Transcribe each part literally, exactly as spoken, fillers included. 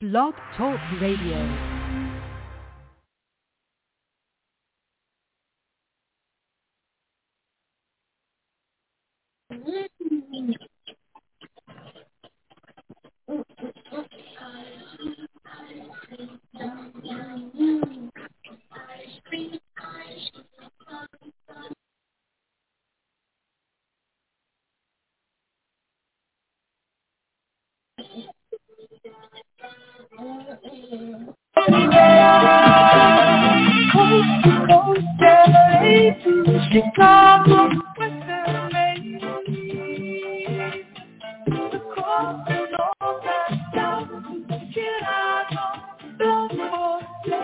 Blog Talk Radio. Chicago, Western Maine, across the north and south, Chicago, Baltimore,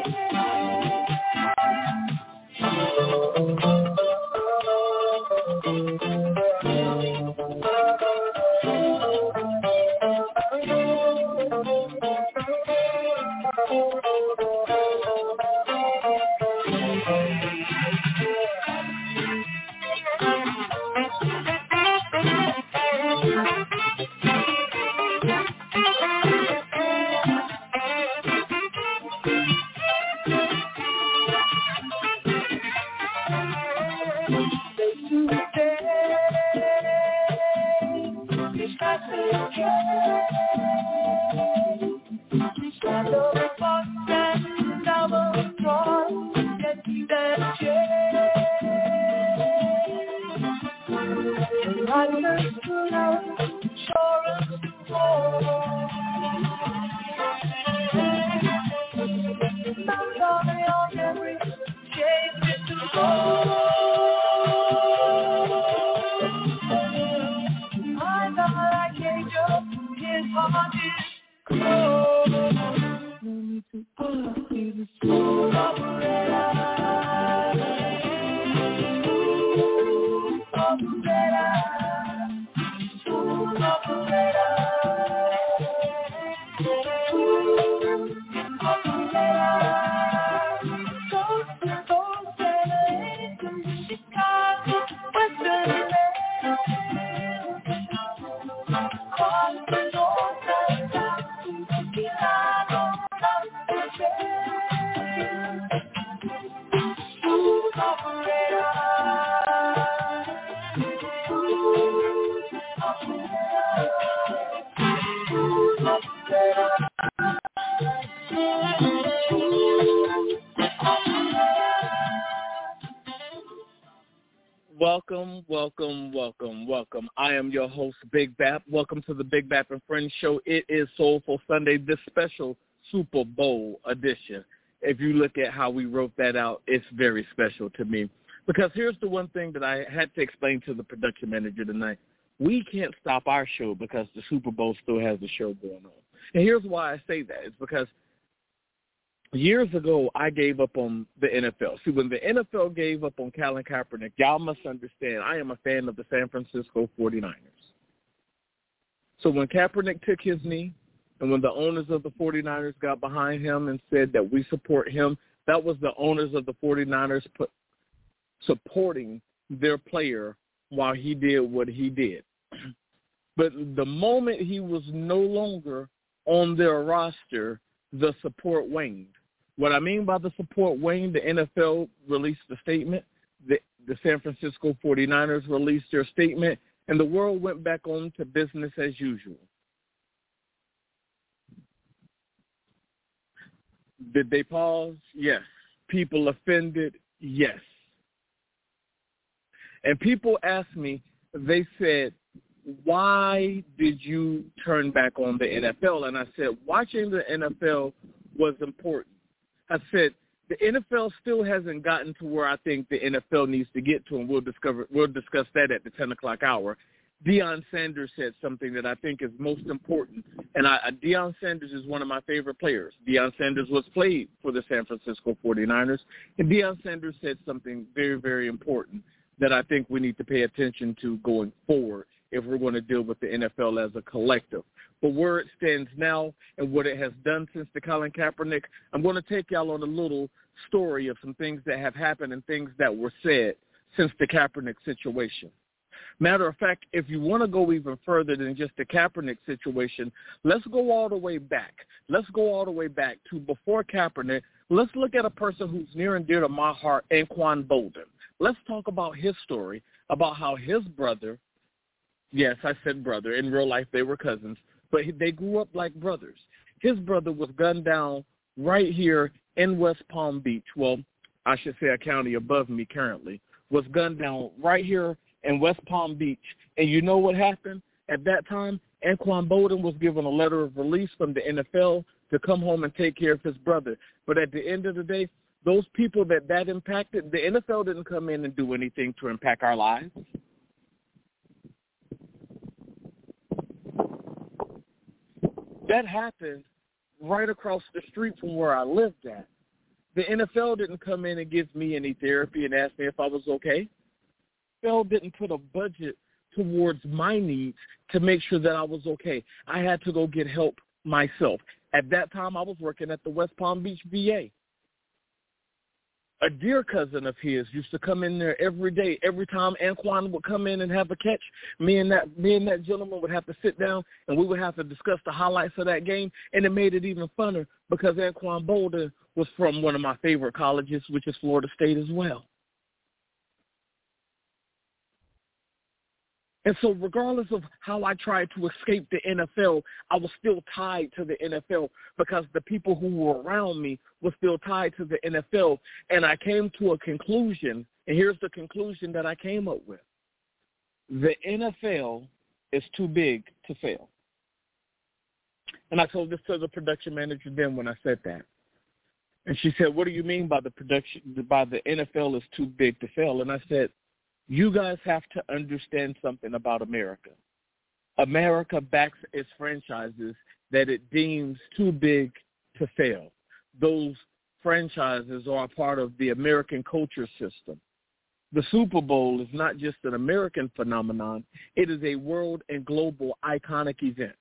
Welcome, welcome, welcome, welcome. I am your host, Big Bap. Welcome to the Big Bap and Friends Show. It is Soulful Sunday, this special Super Bowl edition. If you look at how we wrote that out, it's very special to me. Because here's the one thing that I had to explain to the production manager tonight. We can't stop our show because the Super Bowl still has the show going on. And here's why I say that. It's because years ago, I gave up on the N F L. See, when the N F L gave up on Colin Kaepernick, y'all must understand, I am a fan of the San Francisco forty-niners. So when Kaepernick took his knee, and when the owners of the forty-niners got behind him and said that we support him, that was the owners of the forty-niners put, supporting their player while he did what he did. But the moment he was no longer on their roster, the support waned. What I mean by the support waned, the N F L released a statement, the, the San Francisco forty-niners released their statement, and the world went back on to business as usual. Did they pause? Yes. People offended? Yes. And people asked me, they said, why did you turn back on the N F L? And I said, watching the N F L was important. I said, the N F L still hasn't gotten to where I think the N F L needs to get to, and we'll discover we'll discuss that at the ten o'clock hour. Deion Sanders said something that I think is most important, and I, Deion Sanders is one of my favorite players. Deion Sanders was played for the San Francisco forty-niners, and Deion Sanders said something very, very important that I think we need to pay attention to going forward if we're going to deal with the N F L as a collective. But where it stands now and what it has done since the Colin Kaepernick, I'm going to take y'all on a little story of some things that have happened and things that were said since the Kaepernick situation. Matter of fact, if you want to go even further than just the Kaepernick situation, let's go all the way back. Let's go all the way back to before Kaepernick. Let's look at a person who's near and dear to my heart, Anquan Boldin. Let's talk about his story, about how his brother, yes, I said brother. In real life, they were cousins, but they grew up like brothers. His brother was gunned down right here in West Palm Beach. Well, I should say a county above me currently, was gunned down right here in West Palm Beach. And you know what happened? At that time, Anquan Boldin was given a letter of release from the N F L to come home and take care of his brother. But at the end of the day, those people that that impacted, the N F L didn't come in and do anything to impact our lives. That happened right across the street from where I lived at. The N F L didn't come in and give me any therapy and ask me if I was okay. The N F L didn't put a budget towards my needs to make sure that I was okay. I had to go get help myself. At that time, I was working at the West Palm Beach V A. A dear cousin of his used to come in there every day. Every time Anquan would come in and have a catch, me and that me and that gentleman would have to sit down and we would have to discuss the highlights of that game, and it made it even funner because Anquan Boldin was from one of my favorite colleges, which is Florida State as well. And so regardless of how I tried to escape the N F L, I was still tied to the N F L because the people who were around me were still tied to the N F L. And I came to a conclusion, and here's the conclusion that I came up with. The N F L is too big to fail. And I told this to the production manager then when I said that. And she said, what do you mean by the production, by the N F L is too big to fail? And I said, you guys have to understand something about America. America backs its franchises that it deems too big to fail. Those franchises are a part of the American culture system. The Super Bowl is not just an American phenomenon. It is a world and global iconic event.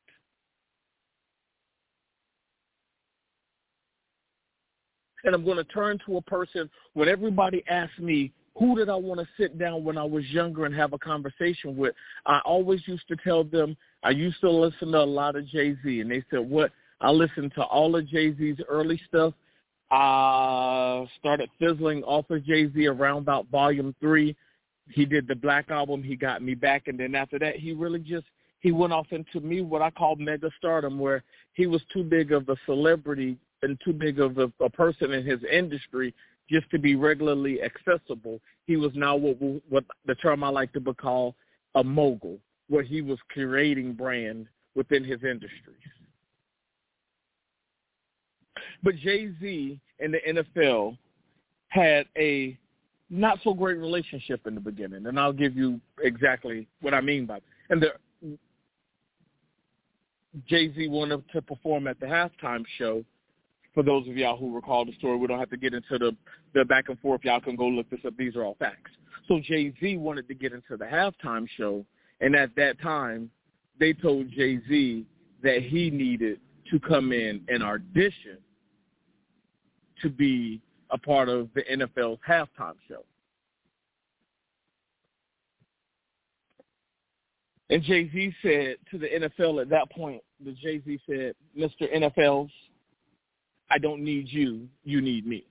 And I'm going to turn to a person when everybody asks me, who did I want to sit down when I was younger and have a conversation with? I always used to tell them, I used to listen to a lot of Jay-Z, and they said, what? I listened to all of Jay-Z's early stuff. I started fizzling off of Jay-Z around about volume three. He did the Black Album. He got me back. And then after that, he really just, he went off into me what I call mega stardom, where he was too big of a celebrity and too big of a, a person in his industry just to be regularly accessible. He was now what, what the term I like to call a mogul, where he was creating brand within his industries. But Jay-Z and the N F L had a not so great relationship in the beginning, and I'll give you exactly what I mean by that. And the, Jay-Z wanted to perform at the halftime show. For those of y'all who recall the story, we don't have to get into the, the back and forth. Y'all can go look this up. These are all facts. So Jay-Z wanted to get into the halftime show, and at that time, they told Jay-Z that he needed to come in and audition to be a part of the N F L's halftime show. And Jay-Z said to the N F L at that point, the Jay-Z said, Mister N F L's, I don't need you, you need me.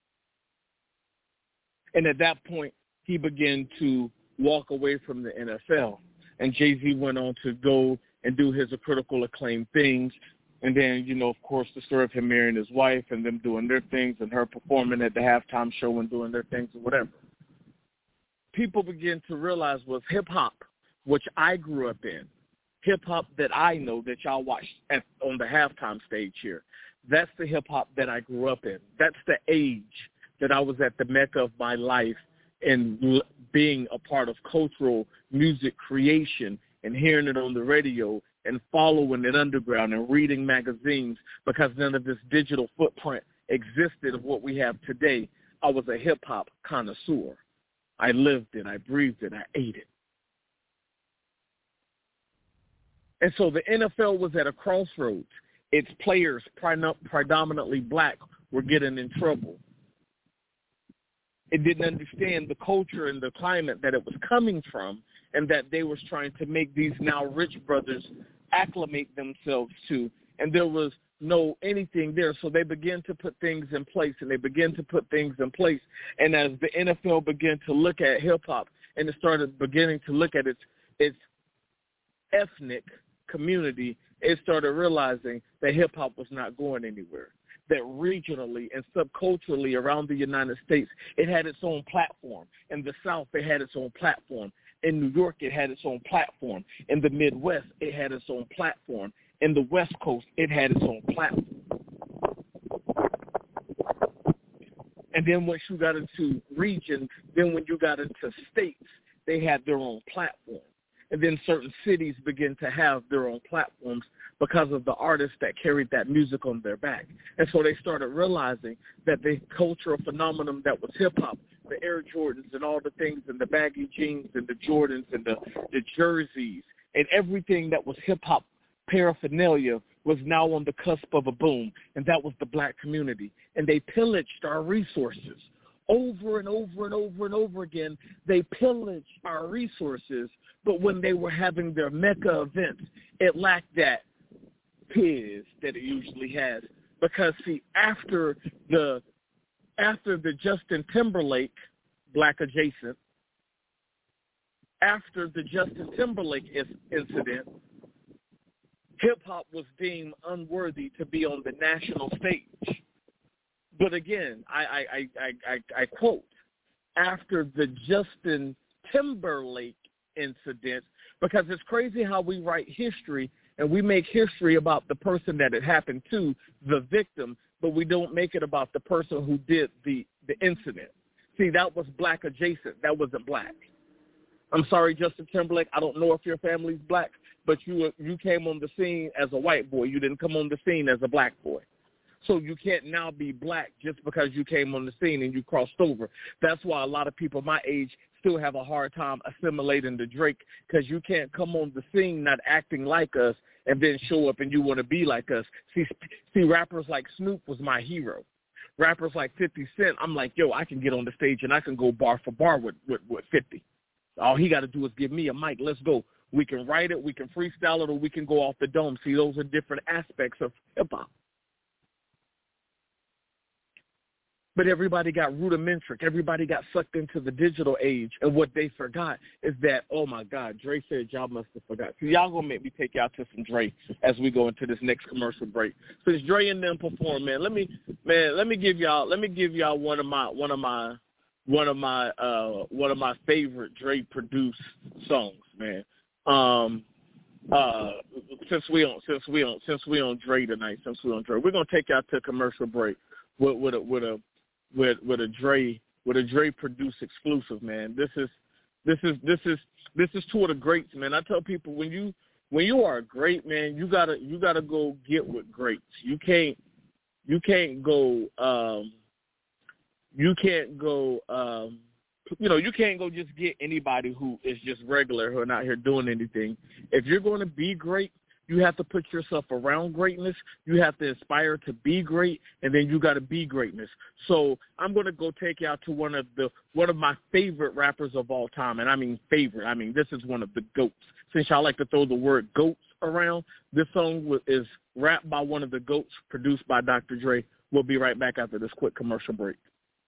And at that point, he began to walk away from the N F L. And Jay-Z went on to go and do his critical acclaimed things. And then, you know, of course, the story of him marrying his wife and them doing their things and her performing at the halftime show and doing their things or whatever. People begin to realize was hip-hop, which I grew up in, hip-hop that I know that y'all watched at, on the halftime stage here. That's the hip-hop that I grew up in. That's the age that I was at the mecca of my life and being a part of cultural music creation and hearing it on the radio and following it underground and reading magazines because none of this digital footprint existed of what we have today. I was a hip-hop connoisseur. I lived it. I breathed it. I ate it. And so the N F L was at a crossroads. Its players, predominantly black, were getting in trouble. It didn't understand the culture and the climate that it was coming from, and that they was trying to make these now rich brothers acclimate themselves to, and there was no anything there. So they began to put things in place, and they began to put things in place. And as the N F L began to look at hip-hop, and it started beginning to look at its its ethnic community, it started realizing that hip-hop was not going anywhere, that regionally and subculturally around the United States, it had its own platform. In the South, it had its own platform. In New York, it had its own platform. In the Midwest, it had its own platform. In the West Coast, it had its own platform. And then once you got into regions, then when you got into states, they had their own platform. And then certain cities began to have their own platforms because of the artists that carried that music on their back. And so they started realizing that the cultural phenomenon that was hip-hop, the Air Jordans and all the things and the baggy jeans and the Jordans and the, the jerseys and everything that was hip-hop paraphernalia was now on the cusp of a boom, and that was the black community. And they pillaged our resources. Over and over and over and over again, they pillaged our resources, but when they were having their mecca events, it lacked that piz that it usually has. Because, see, after the after the Justin Timberlake, black adjacent, after the Justin Timberlake incident, hip-hop was deemed unworthy to be on the national stage. But again, I, I, I, I, I quote, after the Justin Timberlake incident, because it's crazy how we write history and we make history about the person that it happened to, the victim, but we don't make it about the person who did the, the incident. See, that was black adjacent. That wasn't black. I'm sorry, Justin Timberlake, I don't know if your family's black, but you you came on the scene as a white boy. You didn't come on the scene as a black boy. So you can't now be black just because you came on the scene and you crossed over. That's why a lot of people my age still have a hard time assimilating to Drake, because you can't come on the scene not acting like us and then show up and you want to be like us. See, see, rappers like Snoop was my hero. Rappers like fifty Cent, I'm like, yo, I can get on the stage and I can go bar for bar with, with, with fifty. All he got to do is give me a mic. Let's go. We can write it, we can freestyle it, or we can go off the dome. See, those are different aspects of hip-hop. But everybody got rudimentary. Everybody got sucked into the digital age. And what they forgot is that, oh, my God, Dre said y'all must have forgot. So y'all going to make me take y'all to some Dre as we go into this next commercial break. Since Dre and them perform, man, let me man, let me give y'all let me give y'all one of my one of my one of my uh one of my favorite Dre produced songs, man. Um uh since we on since we on since we on Dre tonight, since we on Dre, we're gonna take y'all to a commercial break with with a with a with with a Dre with a Dre produced exclusive, man. This is this is this is this is two of the greats, man. I tell people when you when you are a great, man, you gotta you gotta go get with greats. You can't you can't go um you can't go um you know, you can't go just get anybody who is just regular, who are not here doing anything. If you're going to be great, you have to put yourself around greatness. You have to aspire to be great, and then you got to be greatness. So I'm going to go take you out to one of the one of my favorite rappers of all time, and I mean favorite. I mean, this is one of the GOATs. Since y'all like to throw the word GOATs around, this song is rapped by one of the GOATs, produced by Doctor Dre. We'll be right back after this quick commercial break.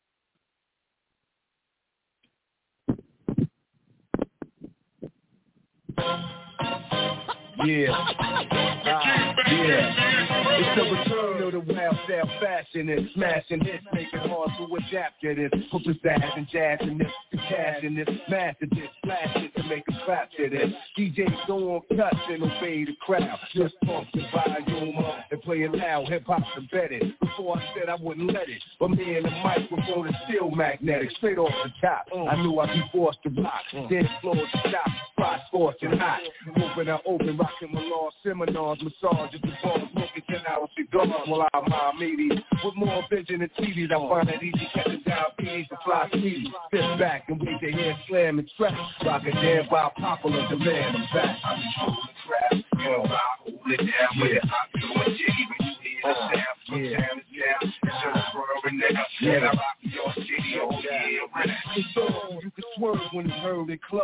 Yeah, uh, yeah. It's the return of the wild style fashion and smashing this, making hard to adapt to this. Put pizzazz and jazz in this, the cash in this, master this, flash it to make a clap to this. D Js go on cuts and obey the crowd. Just pump the volume up and play it loud. Hip hop's embedded. Before I said I wouldn't let it, but me and the microphone is still magnetic. Straight off the top, I knew I'd be forced to rock. Dance floors to stop, spot scorching hot. Open I open, rocking my law seminars, massages, the ball, smoking ten hour cigars while I'm my meaties. With more vision and T Vs, I find it easy catching diabetes and fly speedy. Sit back and wait to hear slam and trap. Rock a damn by popular demand. I'm back. I'm controlling the crowd. You know, I hold it down with it. I'm doing jiggy when you hear the sound. From town to town, it's just whirling nigga. And I rock your city, oh yeah. It's on, you can swerve when it's heard in clubs.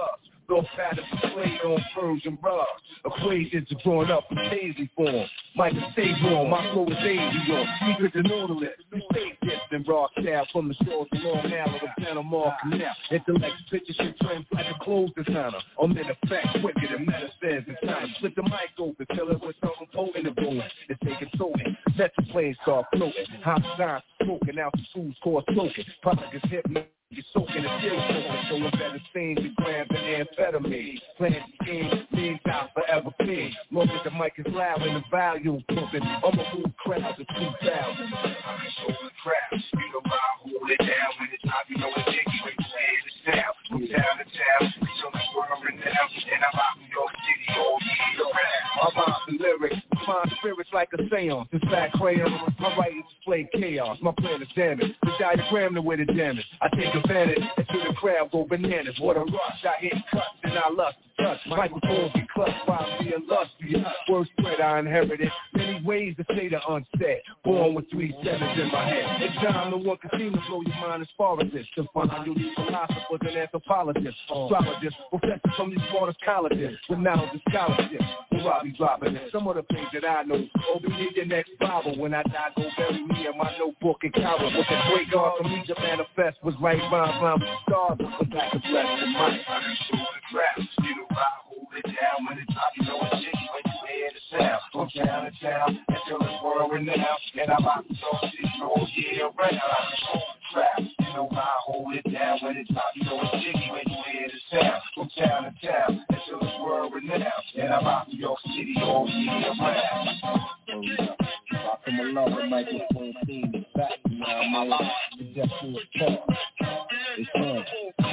Those patterns displayed on Persian rugs. Equations are drawn up in daisy form. Might stay warm, my flow is avion. Secret to Nautilus, we stay dipped in raw style from the shores of Long Island to Panama Canal. Intellect pictures and trends like a clothes designer. I'm in effect quicker than medicines and time. Split the mic open, tell it with something potent and going. It's taking toting. Let the plane start floating. Hot signs smoking out the schools, course smoking. Product is hypnotic. You're soaking the still smoking, showing better things than grams and amphetamine. Playing the game, means out forever clean. Long as the mic is loud and the volume pumping, I'm a move crowds of two thousand. I can show the crowd, you know I hold it down when it's hot, you know it's jiggy when you say it's down. From town to town, so the world renowned, and I'm out in your city all year round. I'm out the lyrics, find spirits like a seance. In fact, crayon, my writings display chaos. My plan is damage, the diagram the way to damage. I take advantage until the crowd go bananas. What a rush, I hit cuts and I lust to touch. Microphones get clutched while being illustrious. Word spread I inherited, many ways to say the unsaid. Born with three sevens in my head. In time, no one can seem to blow your mind as far as this. To find out these philosophers and anthropologists, astrologists, professors from these smartest colleges, with knowledge and scholarship. Where I be dropping some of the things that I know. Open your next Bible. When I die, go bury me in my notebook and cover. With the great God for me to manifest was right rhymes, rhymes with stars. I'm back to bless the mic. I can show the crap. You know I hold it down when it's hot. You know it's jiggy when you hear the sound. From town to town until it's world renowned. And I'm out to show shit all year round. I can show the crap. You know I hold it down when it's hot. You know it's jiggy when you hear the sound. From town to town until it's world renowned. And I'm out to York City all year round. From a lower microphone team, it's back now, man. You just do it talk. It's on.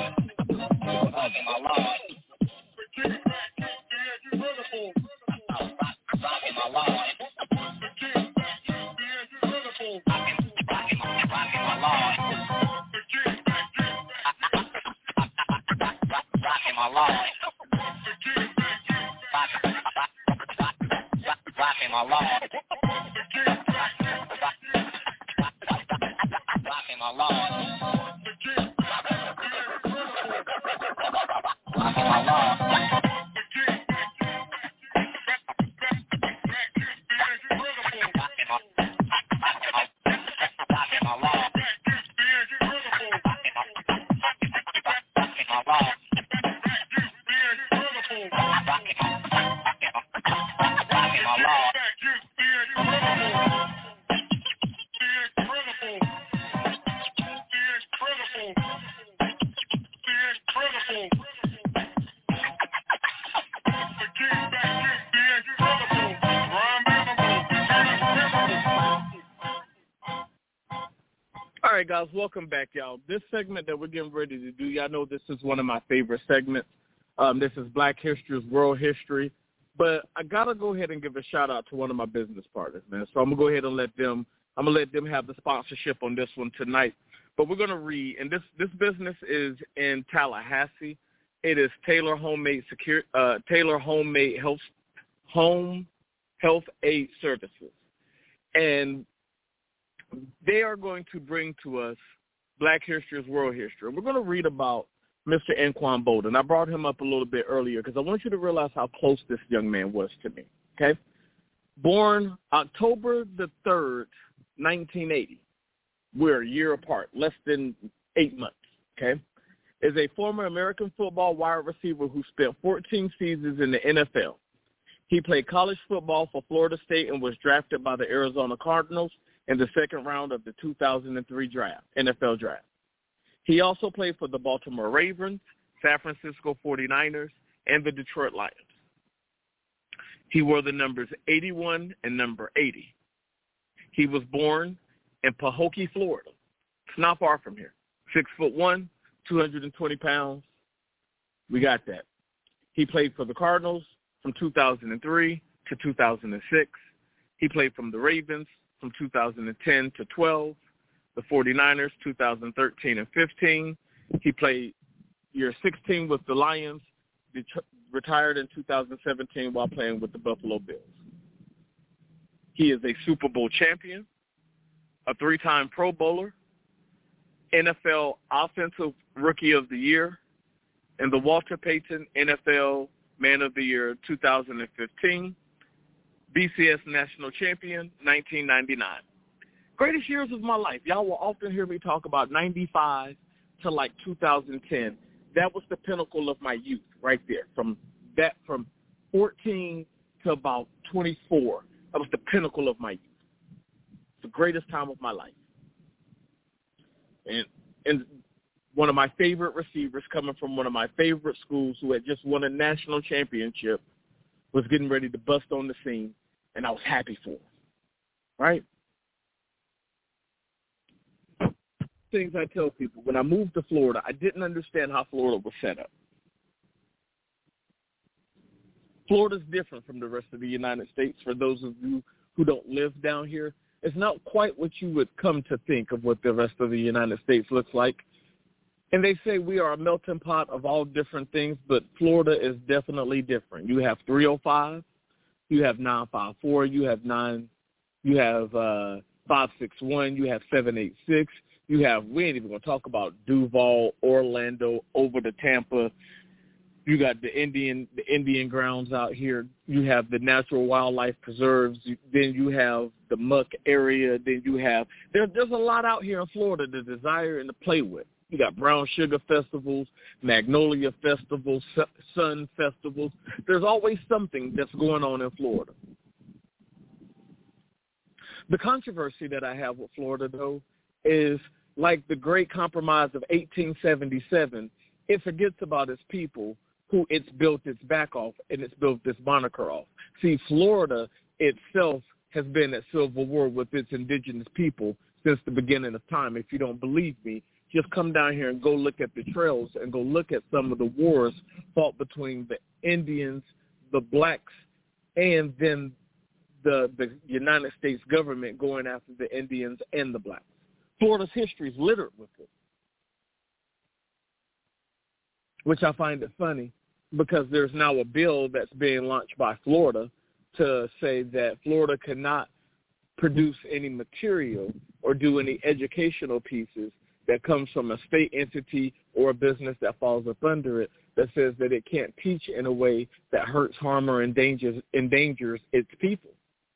My life. Rocking my life. Rocking my life. Rocking my life. Rocking my life. Rocking my life. Rocking my life. All right, guys, welcome back, y'all. This segment that we're getting ready to do, y'all know this is one of my favorite segments. Um, this is Black History's World History. But I got to go ahead and give a shout-out to one of my business partners, man. So I'm going to go ahead and let them I'm going to let them have the sponsorship on this one tonight. But we're going to read, and this, this business is in Tallahassee. It is Taylor Homemade Secure, uh, Taylor Homemade Health Home Health Aid Services. And they are going to bring to us Black History's World History. We're going to read about Mister Anquan Boldin. I brought him up a little bit earlier because I want you to realize how close this young man was to me, okay? Born October the third, nineteen eighty. We're a year apart, less than eight months, okay? Is a former American football wide receiver who spent fourteen seasons in the N F L. He played college football for Florida State and was drafted by the Arizona Cardinals in the second round of the two thousand three draft, N F L draft. He also played for the Baltimore Ravens, San Francisco forty-niners, and the Detroit Lions. He wore the numbers eighty-one and number eighty. He was born in Pahokee, Florida. It's not far from here. Six foot one, two hundred twenty pounds. We got that. He played for the Cardinals from two thousand three to two thousand six. He played from the Ravens from two thousand ten to twelve. The forty-niners, two thousand thirteen and fifteen. He played year sixteen with the Lions, det- retired in two thousand seventeen while playing with the Buffalo Bills. He is a Super Bowl champion, a three-time Pro Bowler, N F L Offensive Rookie of the Year, and the Walter Payton N F L Man of the Year two thousand fifteen, B C S National Champion nineteen ninety-nine. Greatest years of my life. Y'all will often hear me talk about ninety-five to like two thousand ten. That was the pinnacle of my youth right there. From that, from fourteen to about twenty-four, that was the pinnacle of my youth. The greatest time of my life. And and one of my favorite receivers coming from one of my favorite schools who had just won a national championship was getting ready to bust on the scene, and I was happy for him. Right? Things I tell people, when I moved to Florida, I didn't understand how Florida was set up. Florida's different from the rest of the United States. For those of you who don't live down here, it's not quite what you would come to think of what the rest of the United States looks like. And they say we are a melting pot of all different things, but Florida is definitely different. You have three oh five, you have nine five four, you have nine, you have uh, five six one, you have seven eight six, you have, we ain't even going to talk about Duval, Orlando, over to Tampa. You got the Indian, the Indian grounds out here. You have the natural wildlife preserves. Then you have the muck area. Then you have, there, there's a lot out here in Florida to desire and to play with. You got brown sugar festivals, magnolia festivals, sun festivals. There's always something that's going on in Florida. The controversy that I have with Florida, though, is like the Great Compromise of eighteen seventy-seven, it forgets about its people who it's built its back off and it's built this moniker off. See, Florida itself has been at civil war with its indigenous people since the beginning of time. If you don't believe me, just come down here and go look at the trails and go look at some of the wars fought between the Indians, the blacks, and then the, the United States government going after the Indians and the blacks. Florida's history is littered with it, which I find it funny because there's now a bill that's being launched by Florida to say that Florida cannot produce any material or do any educational pieces that comes from a state entity or a business that falls up under it that says that it can't teach in a way that hurts, harm, or endangers, endangers its people.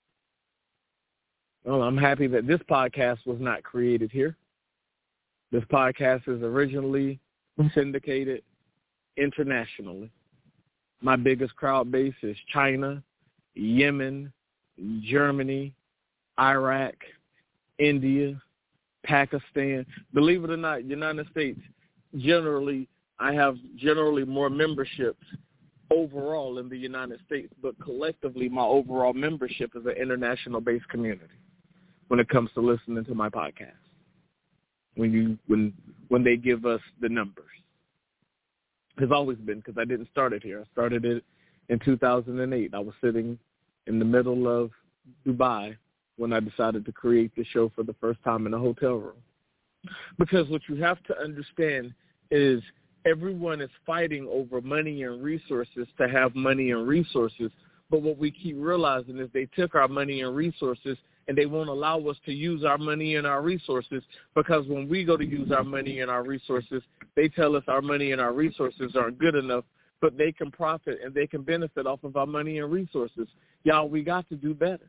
Well, I'm happy that this podcast was not created here. This podcast is originally syndicated internationally. My biggest crowd base is China, Yemen, Germany, Iraq, India, Pakistan. Believe it or not, United States, generally, I have generally more memberships overall in the United States, but collectively my overall membership is an international-based community when it comes to listening to my podcast, when you when when they give us the numbers. It's always been, because I didn't start it here. I started it in two thousand eight. I was sitting in the middle of Dubai when I decided to create the show for the first time in a hotel room. Because what you have to understand is everyone is fighting over money and resources to have money and resources, but what we keep realizing is they took our money and resources and they won't allow us to use our money and our resources, because when we go to use our money and our resources, they tell us our money and our resources aren't good enough, but they can profit and they can benefit off of our money and resources. Y'all, we got to do better.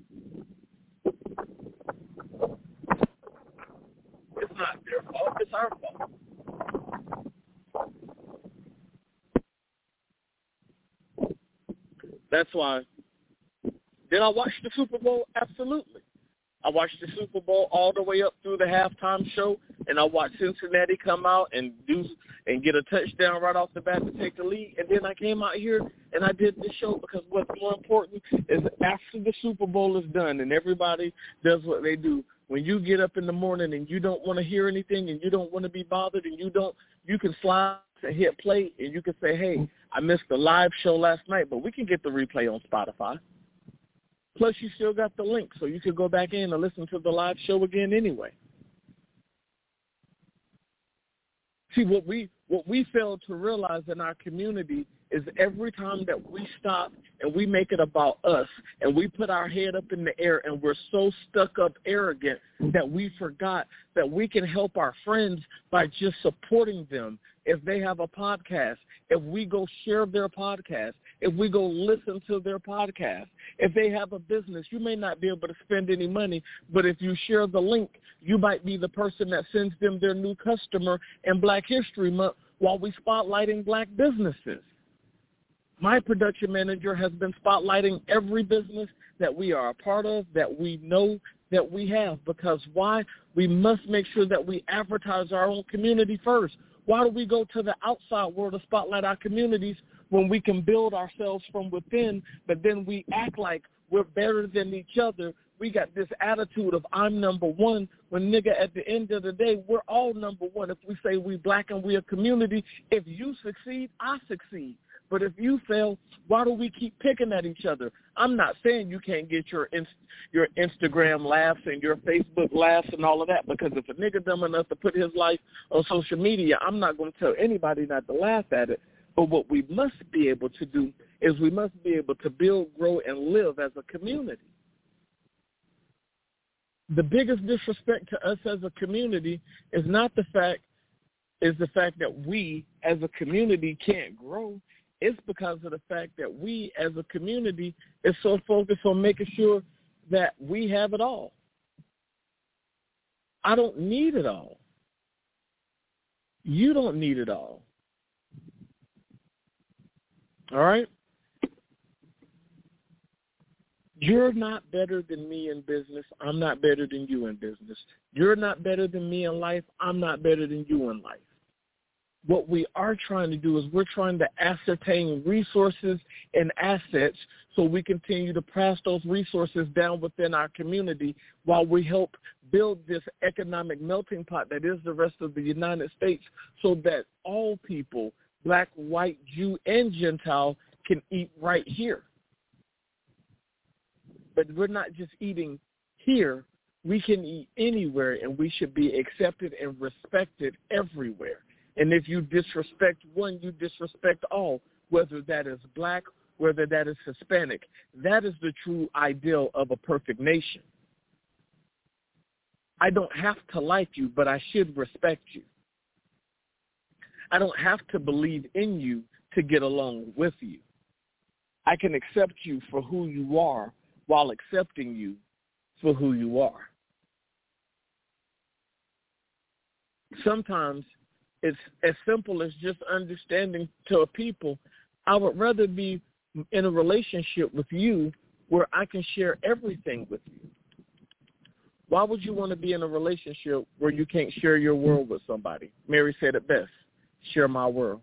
It's not their fault. It's our fault. That's why. Did I watch the Super Bowl? Absolutely. I watched the Super Bowl all the way up through the halftime show, and I watched Cincinnati come out and do and get a touchdown right off the bat to take the lead. And then I came out here and I did this show because what's more important is after the Super Bowl is done and everybody does what they do, when you get up in the morning and you don't want to hear anything and you don't want to be bothered and you don't, you can slide and hit play and you can say, hey, I missed the live show last night, but we can get the replay on Spotify. Plus, you still got the link, so you could go back in and listen to the live show again anyway. See, what we what we fail to realize in our community is every time that we stop and we make it about us and we put our head up in the air and we're so stuck up arrogant that we forgot that we can help our friends by just supporting them if they have a podcast, if we go share their podcast, if we go listen to their podcast, if they have a business, you may not be able to spend any money, but if you share the link, you might be the person that sends them their new customer in Black History Month while we spotlighting black businesses. My production manager has been spotlighting every business that we are a part of, that we know that we have, because why? We must make sure that we advertise our own community first. Why do we go to the outside world to spotlight our communities when we can build ourselves from within, but then we act like we're better than each other? We got this attitude of I'm number one, when, nigga, at the end of the day, we're all number one. If we say we black and we a community, if you succeed, I succeed. But if you fail, why do we keep picking at each other? I'm not saying you can't get your inst- your Instagram laughs and your Facebook laughs and all of that, because if a nigga dumb enough to put his life on social media, I'm not going to tell anybody not to laugh at it. But what we must be able to do is we must be able to build, grow, and live as a community. The biggest disrespect to us as a community is not the fact, is the fact that we as a community can't grow. It's because of the fact that we as a community is so focused on making sure that we have it all. I don't need it all. You don't need it all. All right? You're not better than me in business. I'm not better than you in business. You're not better than me in life. I'm not better than you in life. What we are trying to do is we're trying to ascertain resources and assets so we continue to pass those resources down within our community while we help build this economic melting pot that is the rest of the United States, so that all people, black, white, Jew, and Gentile, can eat right here. But we're not just eating here. We can eat anywhere, and we should be accepted and respected everywhere. And if you disrespect one, you disrespect all, whether that is black, whether that is Hispanic. That is the true ideal of a perfect nation. I don't have to like you, but I should respect you. I don't have to believe in you to get along with you. I can accept you for who you are while accepting you for who you are. Sometimes it's as simple as just understanding to a people, I would rather be in a relationship with you where I can share everything with you. Why would you want to be in a relationship where you can't share your world with somebody? Mary said it best, share my world.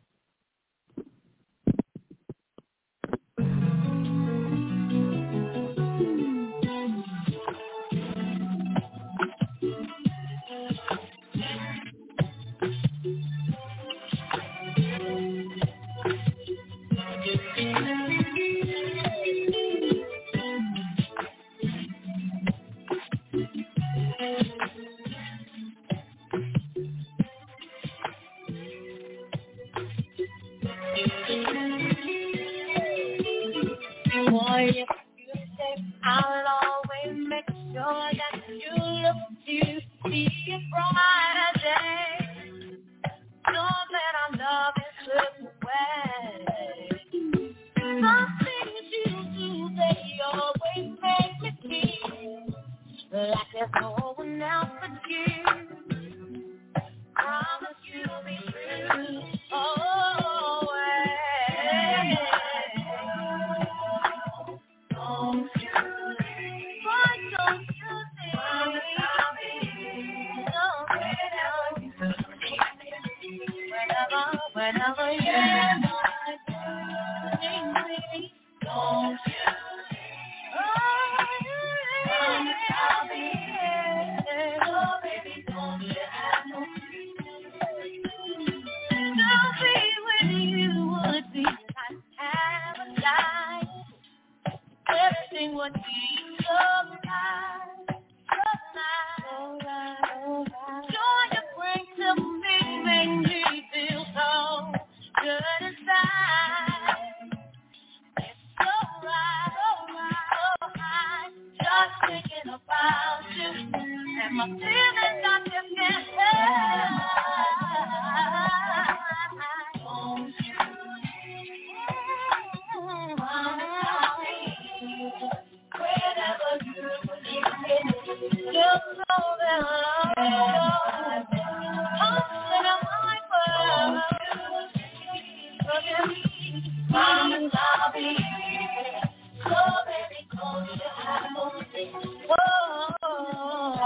Promise I'll be here. So baby, close your eyes. Oh, I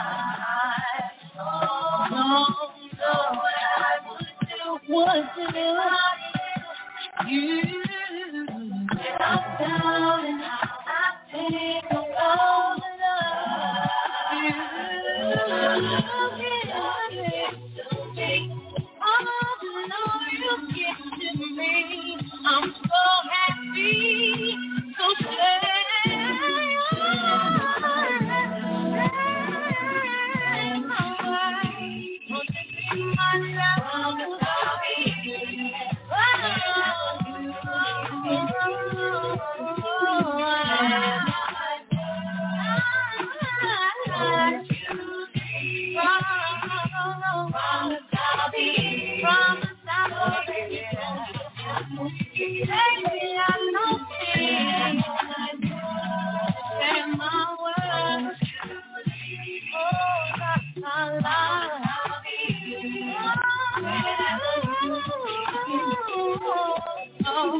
don't know what I would do, what to do. You, when I'm down and out, I think of all the love you give to me. All the love you give to me. I'm so happy, so sad. Baby, I know it. And my world, oh, that's my life. Oh,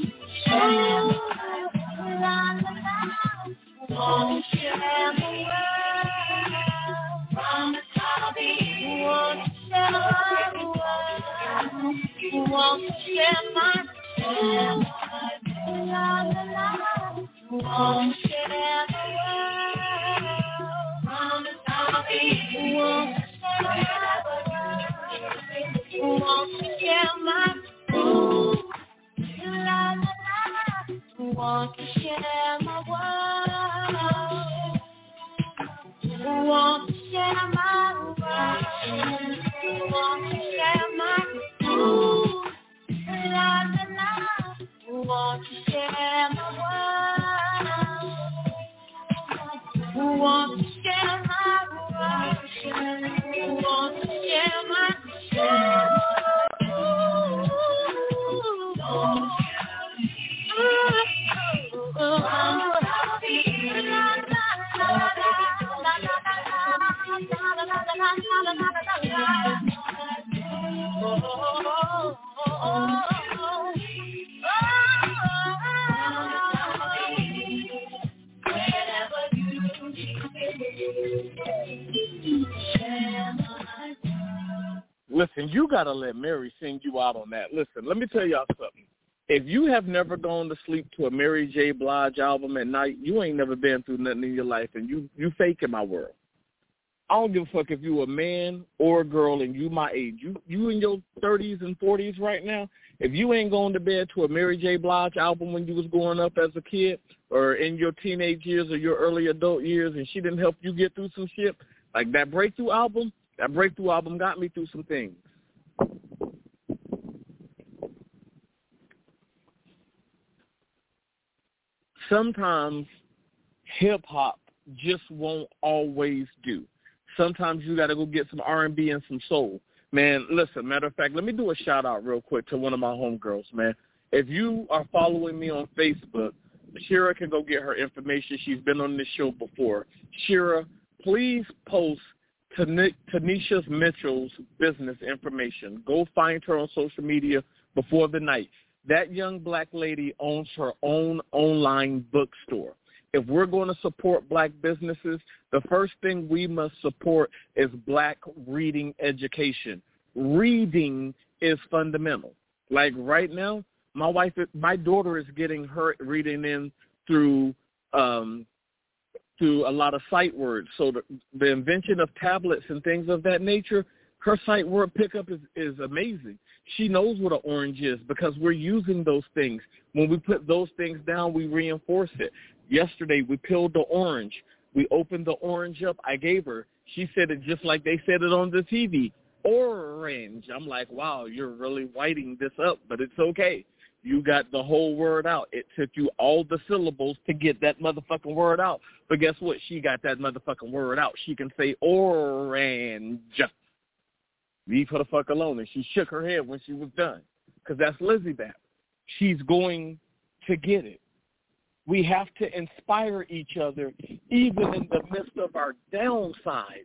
la, la, la. Won't share the world. Promise I'll be. Won't share the world. Won't share my soul. La, la, la. Won't share the world. Promise I'll be. Won't share the world. Won't share my soul. La, la, la. Want to share my world. Want to share my world. Want to share my soul. La, la, la. Want to share my world. Want to share my world. Want to share my soul. Listen, you got to let Mary sing you out on that. Listen, let me tell y'all something. If you have never gone to sleep to a Mary J. Blige album at night, you ain't never been through nothing in your life, and you, you fake in my world. I don't give a fuck if you a man or a girl and you my age. You you in your thirties and forties right now, if you ain't going to bed to a Mary J. Blige album when you was growing up as a kid or in your teenage years or your early adult years and she didn't help you get through some shit, like that Breakthrough album, that Breakthrough album got me through some things. Sometimes hip-hop just won't always do. Sometimes you got to go get some R and B and some soul. Man, listen, matter of fact, let me do a shout-out real quick to one of my homegirls, man. If you are following me on Facebook, Shira can go get her information. She's been on this show before. Shira, please post Tanisha Mitchell's business information. Go find her on social media before the night. That young black lady owns her own online bookstore. If we're going to support black businesses, the first thing we must support is black reading education. Reading is fundamental. Like right now, my wife, my daughter is getting her reading in through um, through a lot of sight words. So the, the invention of tablets and things of that nature, her sight word pickup is, is amazing. She knows what an orange is because we're using those things. When we put those things down, we reinforce it. Yesterday, we peeled the orange. We opened the orange up. I gave her. She said it just like they said it on the T V. Orange. I'm like, wow, you're really whiting this up, but it's okay. You got the whole word out. It took you all the syllables to get that motherfucking word out. But guess what? She got that motherfucking word out. She can say orange. Leave her the fuck alone. And she shook her head when she was done because that's Lizzie Bap. She's going to get it. We have to inspire each other even in the midst of our downside.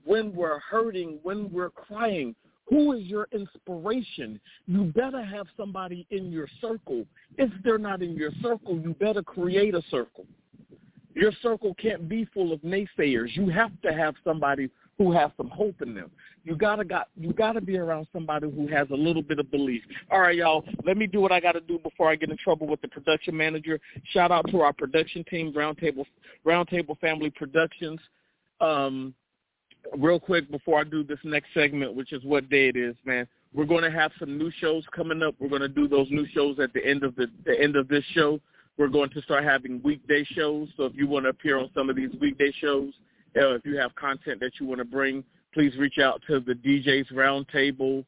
when we're hurting, when we're crying. Who is your inspiration? You better have somebody in your circle. If they're not in your circle, you better create a circle. Your circle can't be full of naysayers. You have to have somebody who has some hope in them. You gotta got you gotta be around somebody who has a little bit of belief. All right, y'all. Let me do what I got to do before I get in trouble with the production manager. Shout out to our production team, Roundtable Roundtable Family Productions. Um, real quick before I do this next segment, which is what day it is, man. We're going to have some new shows coming up. We're going to do those new shows at the end of the, the end of this show. We're going to start having weekday shows. So if you want to appear on some of these weekday shows, uh, if you have content that you want to bring, please reach out to the D Js Roundtable.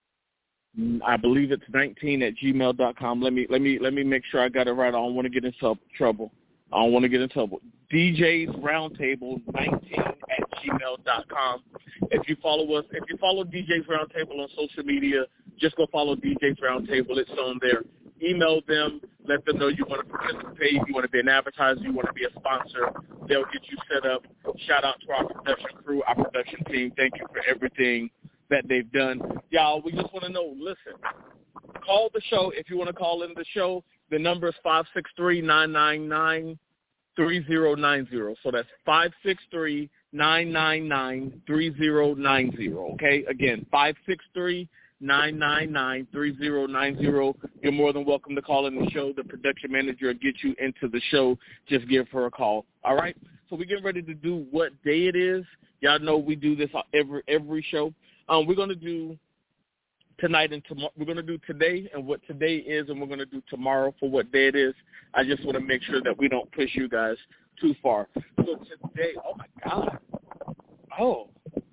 I believe it's nineteen at gmail dot com. Let me let me let me make sure I got it right. I don't want to get into trouble. I don't want to get in trouble. D Js Roundtable nineteen at gmail dot com. If you follow us, if you follow D Js Roundtable on social media, just go follow D Js Roundtable. It's on there. Email them. Let them know you want to participate. You want to be an advertiser. You want to be a sponsor. They'll get you set up. Shout out to our production crew, our production team. Thank you for everything that they've done. Y'all, we just want to know, listen, call the show. If you want to call in the show, the number is five six three, nine nine nine, three zero nine zero. So that's five six three, nine nine nine, three zero nine zero, okay? Again, five six three, nine nine nine, three zero nine zero. You're more than welcome to call in the show. The production manager will get you into the show. Just give her a call, all right? So we're getting ready to do what day it is. Y'all know we do this every every show. Um, we're going to do tonight and tomorrow. We're going to do today and what today is, and we're going to do tomorrow for what day it is. I just want to make sure that we don't push you guys too far. So today, oh, my God. Oh.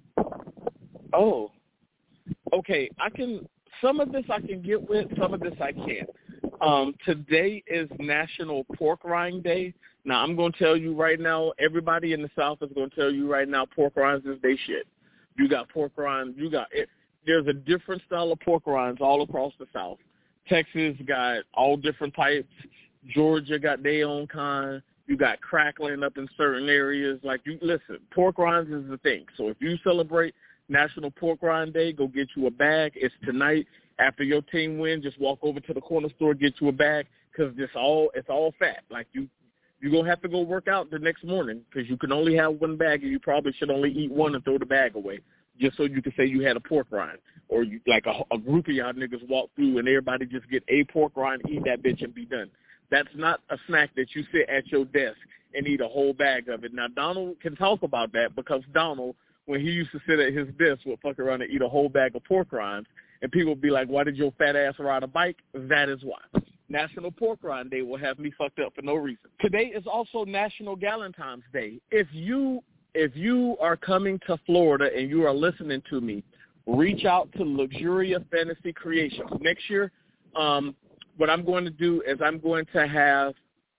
Oh. Okay, I can, some of this I can get with, some of this I can't. Um, today is National Pork Rind Day. Now, I'm going to tell you right now, everybody in the South is going to tell you right now, pork rinds is they shit. You got pork rinds, you got it. There's a different style of pork rinds all across the South. Texas got all different types. Georgia got their own kind. You got crackling up in certain areas. Like, you listen, pork rinds is the thing. So if you celebrate National Pork Rind Day, go get you a bag. It's tonight. After your team wins, just walk over to the corner store, get you a bag, because it's all, it's all fat. Like, you, you're going to have to go work out the next morning because you can only have one bag, and you probably should only eat one and throw the bag away, just so you can say you had a pork rind. Or you, like a, a group of y'all niggas walk through and everybody just get a pork rind, eat that bitch, and be done. That's not a snack that you sit at your desk and eat a whole bag of it. Now, Donald can talk about that because Donald, when he used to sit at his desk, would fuck around and eat a whole bag of pork rinds, and people would be like, why did your fat ass ride a bike? That is why. National Pork Rind Day will have me fucked up for no reason. Today is also National Galentine's Day. If you if you are coming to Florida and you are listening to me, reach out to Luxuria Fantasy Creations. Next year, um, what I'm going to do is I'm going to have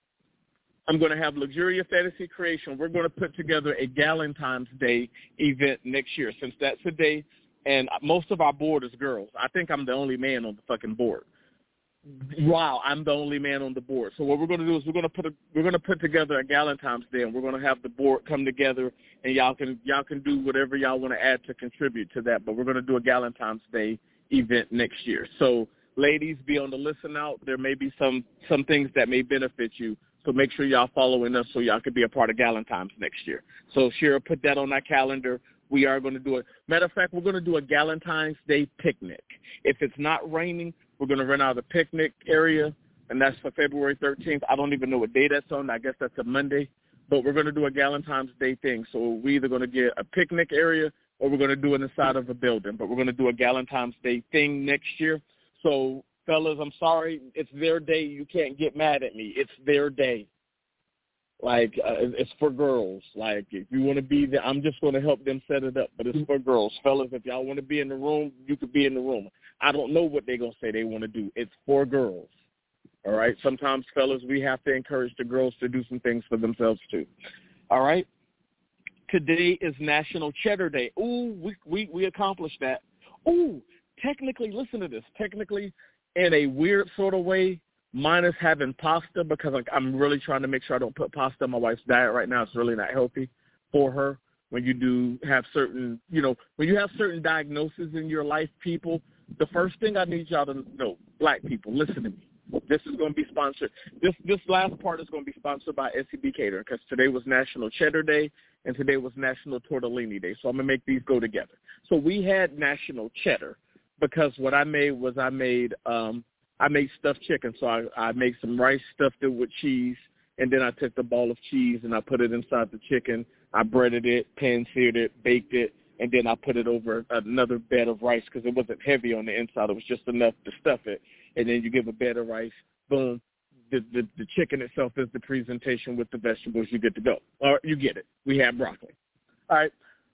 I'm going to have Luxuria Fantasy Creation. We're going to put together a Galentine's Day event next year, since that's a day, and most of our board is girls. I think I'm the only man on the fucking board. Wow, I'm the only man on the board. So what we're going to do is we're going to put a, we're going to put together a Galentine's Day, and we're going to have the board come together, and y'all can y'all can do whatever y'all want to add to contribute to that. But we're going to do a Galentine's Day event next year. So ladies, be on the listen out. There may be some some things that may benefit you. So make sure y'all following us so y'all can be a part of Galentine's next year. So Shira, put that on our calendar. We are going to do it. Matter of fact, we're going to do a Galentine's Day picnic. If it's not raining, we're going to rent out a picnic area, and that's for February thirteenth. I don't even know what day that's on. I guess that's a Monday. But we're going to do a Galentine's Day thing. So we're either going to get a picnic area or we're going to do it inside of a building. But we're going to do a Galentine's Day thing next year. So, fellas, I'm sorry. It's their day. You can't get mad at me. It's their day. Like, uh, it's for girls. Like, if you want to be there, I'm just going to help them set it up. But it's for girls. Fellas, if y'all want to be in the room, you could be in the room. I don't know what they're going to say they want to do. It's for girls. All right? Sometimes, fellas, we have to encourage the girls to do some things for themselves, too. All right? Today is National Cheddar Day. Ooh, we, we, we accomplished that. Ooh, technically, listen to this. Technically, in a weird sort of way, minus having pasta, because like, I'm really trying to make sure I don't put pasta on my wife's diet right now. It's really not healthy for her. when you do have certain, you know, when you have certain diagnoses in your life, people, the first thing I need y'all to know, black people, listen to me. This is going to be sponsored. This this last part is going to be sponsored by S E B Catering because today was National Cheddar Day and today was National Tortellini Day. So I'm going to make these go together. So we had National Cheddar because what I made was I made um, I made stuffed chicken. So I, I made some rice, stuffed it with cheese, and then I took the ball of cheese and I put it inside the chicken. I breaded it, pan-seared it, baked it, and then I put it over another bed of rice because it wasn't heavy on the inside. It was just enough to stuff it. And then you give a bed of rice, boom. The, the the chicken itself is the presentation with the vegetables. You get to go. Or you get it. We have broccoli. All right.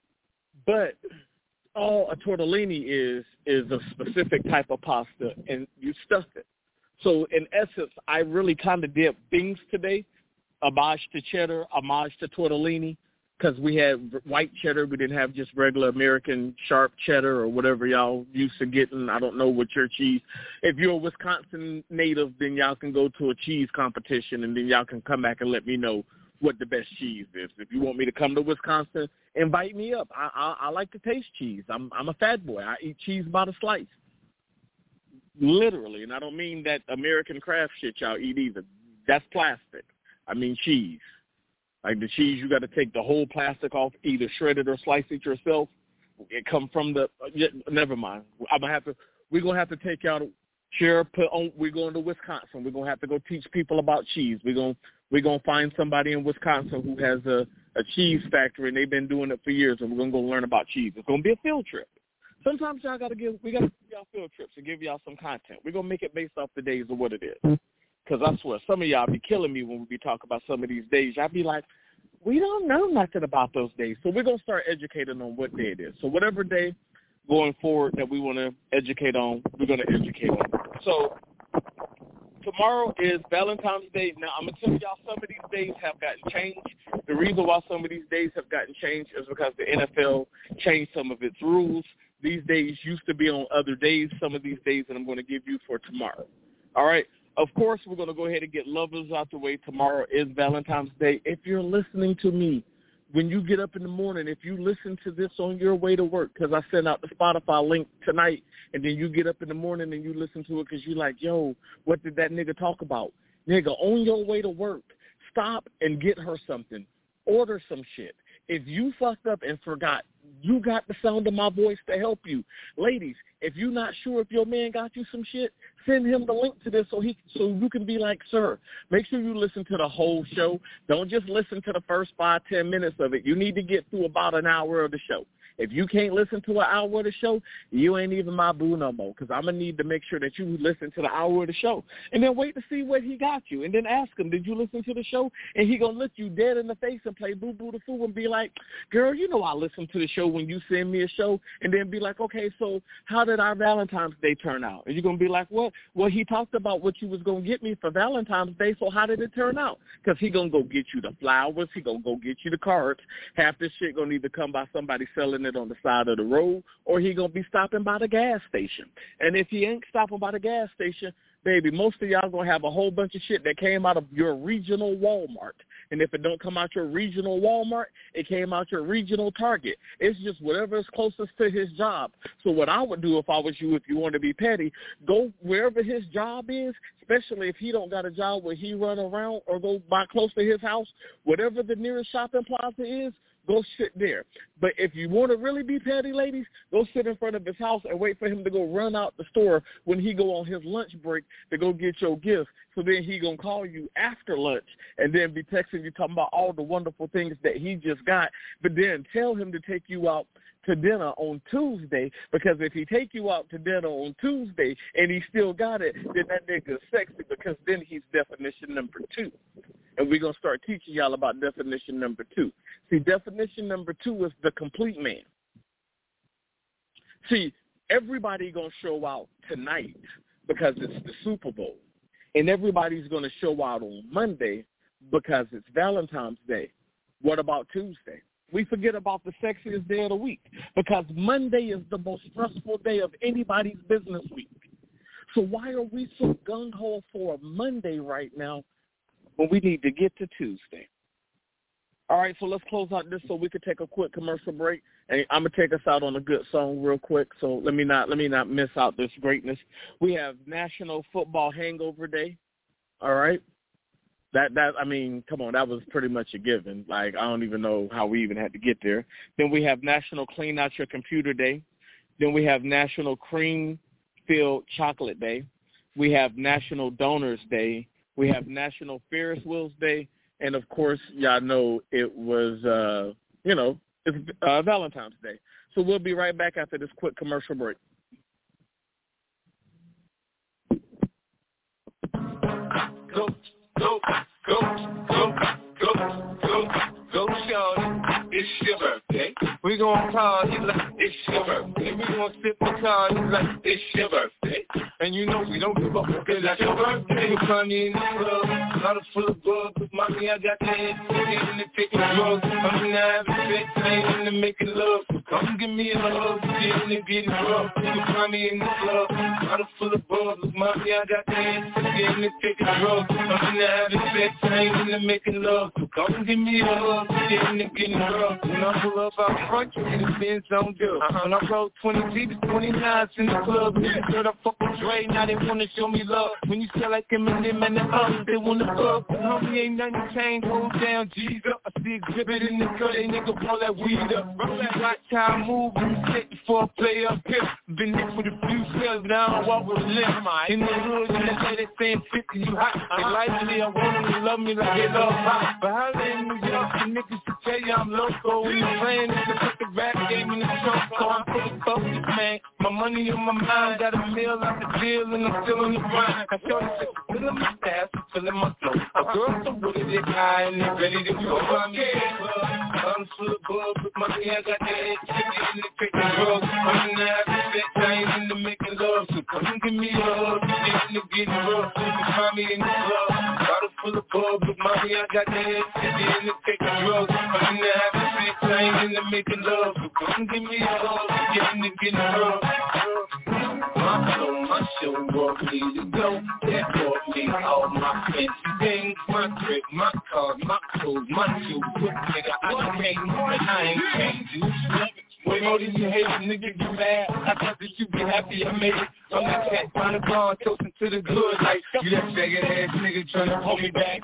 But all a tortellini is is a specific type of pasta, and you stuff it. So in essence, I really kind of did things today, homage to cheddar, homage to tortellini, because we had white cheddar. We didn't have just regular American sharp cheddar or whatever y'all used to getting. I don't know what your cheese. If you're a Wisconsin native, then y'all can go to a cheese competition, and then y'all can come back and let me know what the best cheese is. If you want me to come to Wisconsin, invite me up. I I, I like to taste cheese. I'm I'm a fat boy. I eat cheese by the slice, literally, and I don't mean that American craft shit y'all eat either. That's plastic. I mean cheese. Like the cheese, you got to take the whole plastic off, either shred it or slice it yourself. It come from the. Yeah, never mind. I'm gonna have to. We're gonna have to take out. Share. Put on. We're going to Wisconsin. We're gonna have to go teach people about cheese. We're gonna we're gonna find somebody in Wisconsin who has a, a cheese factory and they've been doing it for years, and we're gonna go learn about cheese. It's gonna be a field trip. Sometimes y'all gotta give. We gotta give y'all field trips and give y'all some content. We're gonna make it based off the days of what it is. Because I swear, some of y'all be killing me when we be talking about some of these days. Y'all be like, we don't know nothing about those days. So we're going to start educating on what day it is. So whatever day going forward that we want to educate on, we're going to educate on. So tomorrow is Valentine's Day. Now, I'm going to tell y'all some of these days have gotten changed. The reason why some of these days have gotten changed is because the N F L changed some of its rules. These days used to be on other days. Some of these days that I'm going to give you for tomorrow. All right. Of course, we're going to go ahead and get lovers out the way. Tomorrow is Valentine's Day. If you're listening to me, when you get up in the morning, if you listen to this on your way to work, because I sent out the Spotify link tonight, and then you get up in the morning and you listen to it because you're like, yo, what did that nigga talk about? Nigga, on your way to work, stop and get her something. Order some shit. If you fucked up and forgot, you got the sound of my voice to help you. Ladies, if you're not sure if your man got you some shit, send him the link to this so he so you can be like, sir, make sure you listen to the whole show. Don't just listen to the first five, ten minutes of it. You need to get through about an hour of the show. If you can't listen to an hour of the show, you ain't even my boo no more, because I'm going to need to make sure that you listen to the hour of the show. And then wait to see what he got you. And then ask him, did you listen to the show? And he going to look you dead in the face and play boo-boo the fool and be like, girl, you know I listen to the show when you send me a show. And then be like, okay, so how did our Valentine's Day turn out? And you're going to be like, what? Well, he talked about what you was going to get me for Valentine's Day, so how did it turn out? Because he going to go get you the flowers. He going to go get you the cards. Half this shit going to need to come by somebody selling it on the side of the road, or he gonna be stopping by the gas station. And if he ain't stopping by the gas station, baby, most of y'all gonna have a whole bunch of shit that came out of your regional Walmart. And if it don't come out your regional Walmart, it came out your regional Target. It's just whatever is closest to his job. So what I would do if I was you, if you want to be petty, go wherever his job is, especially if he don't got a job where he run around, or go by close to his house, whatever the nearest shopping plaza is, go sit there. But if you want to really be petty, ladies, go sit in front of his house and wait for him to go run out the store when he go on his lunch break to go get your gift. So then he going to call you after lunch and then be texting you talking about all the wonderful things that he just got. But then tell him to take you out to dinner on Tuesday, because if he take you out to dinner on Tuesday and he still got it, then that nigga's sexy, because then he's definition number two. And we're going to start teaching y'all about definition number two. See, definition number two is the complete man. See, everybody going to show out tonight because it's the Super Bowl. And everybody's going to show out on Monday because it's Valentine's Day. What about Tuesday? We forget about the sexiest day of the week, because Monday is the most stressful day of anybody's business week. So why are we so gung-ho for a Monday right now when we need to get to Tuesday? All right, so let's close out this so we could take a quick commercial break, and I'm gonna take us out on a good song real quick. So let me not let me not miss out this greatness. We have National Football Hangover Day. All right, that that I mean, come on, that was pretty much a given. Like I don't even know how we even had to get there. Then we have National Clean Out Your Computer Day. Then we have National Cream Filled Chocolate Day. We have National Donors Day. We have National Ferris Wheels Day. And, of course, y'all know it was, uh, you know, it's uh, Valentine's Day. So we'll be right back after this quick commercial break. Go, go, go, go, go, go, go, shorty. It's your birthday. We gon' party like it's your birthday. We gon' sip the party like it's your birthday. And you know we don't give up because that's your birthday. You find me in the club, bottle full of bug. Mommy, I got the head, getting the taking drugs. I'm in the having sex, I ain't in the making love. Come give me a hug, getting it, getting rough. You find me in the club, bottle full of bug. Mommy, I got the head, getting it, taking drugs. I'm in the having sex, I ain't in the making love. Come give me a hug, getting it, getting rough. When I pull up out front, you see the Benz on dub. Uh-huh. When I roll twenty Jeeps, twenty-nines in the club. Yeah, girl, I fuck with Dre, now they wanna show me love. When you sell like Eminem and the others, they wanna fuck. Homie, ain't nothing changed, hold down, G's up. I see exhibit in the cut, they nigga pull that weed up. Roll that watch how I move, and set before I play up here. Been here for the few sales, but I don't walk with a limp. In the hood, in the lady they saying fifty, you hot. They like me, I want them to love me like they love pop. But how they in New York, the niggas to tell you I'm local. When you playing, it's to put the rap game in the trunk. So I'm pretty focused, man. My money on my mind, got a meal out the deal, and I'm still on the grind. I show you, feeling my staff, feeling my flow. A girl so good at it, high, and they ready to go. I'm in the club, I'm full of bug, with money, I got the head, chicken, and the taking drugs. I'm in the having sex, I ain't in the making love. So come and give me a hug, getting it, getting rough. You can find me in the club, bottle full of bug, with money, I got the head, chicken, and the taking drugs. I'm in the having sex, I ain't in the making love. So come give me a hug, getting it, getting rough. My flow, my show, brought me to go. That brought me all my fancy things, my drip, my cars, my clothes, my shoes. Nigga, I can't, I ain't changing. Way more than you hate, nigga, get mad. I thought that you be happy I made it. I'm that cat by the bar, toasting to the good. Like, you that faggot ass nigga trying to hold me back.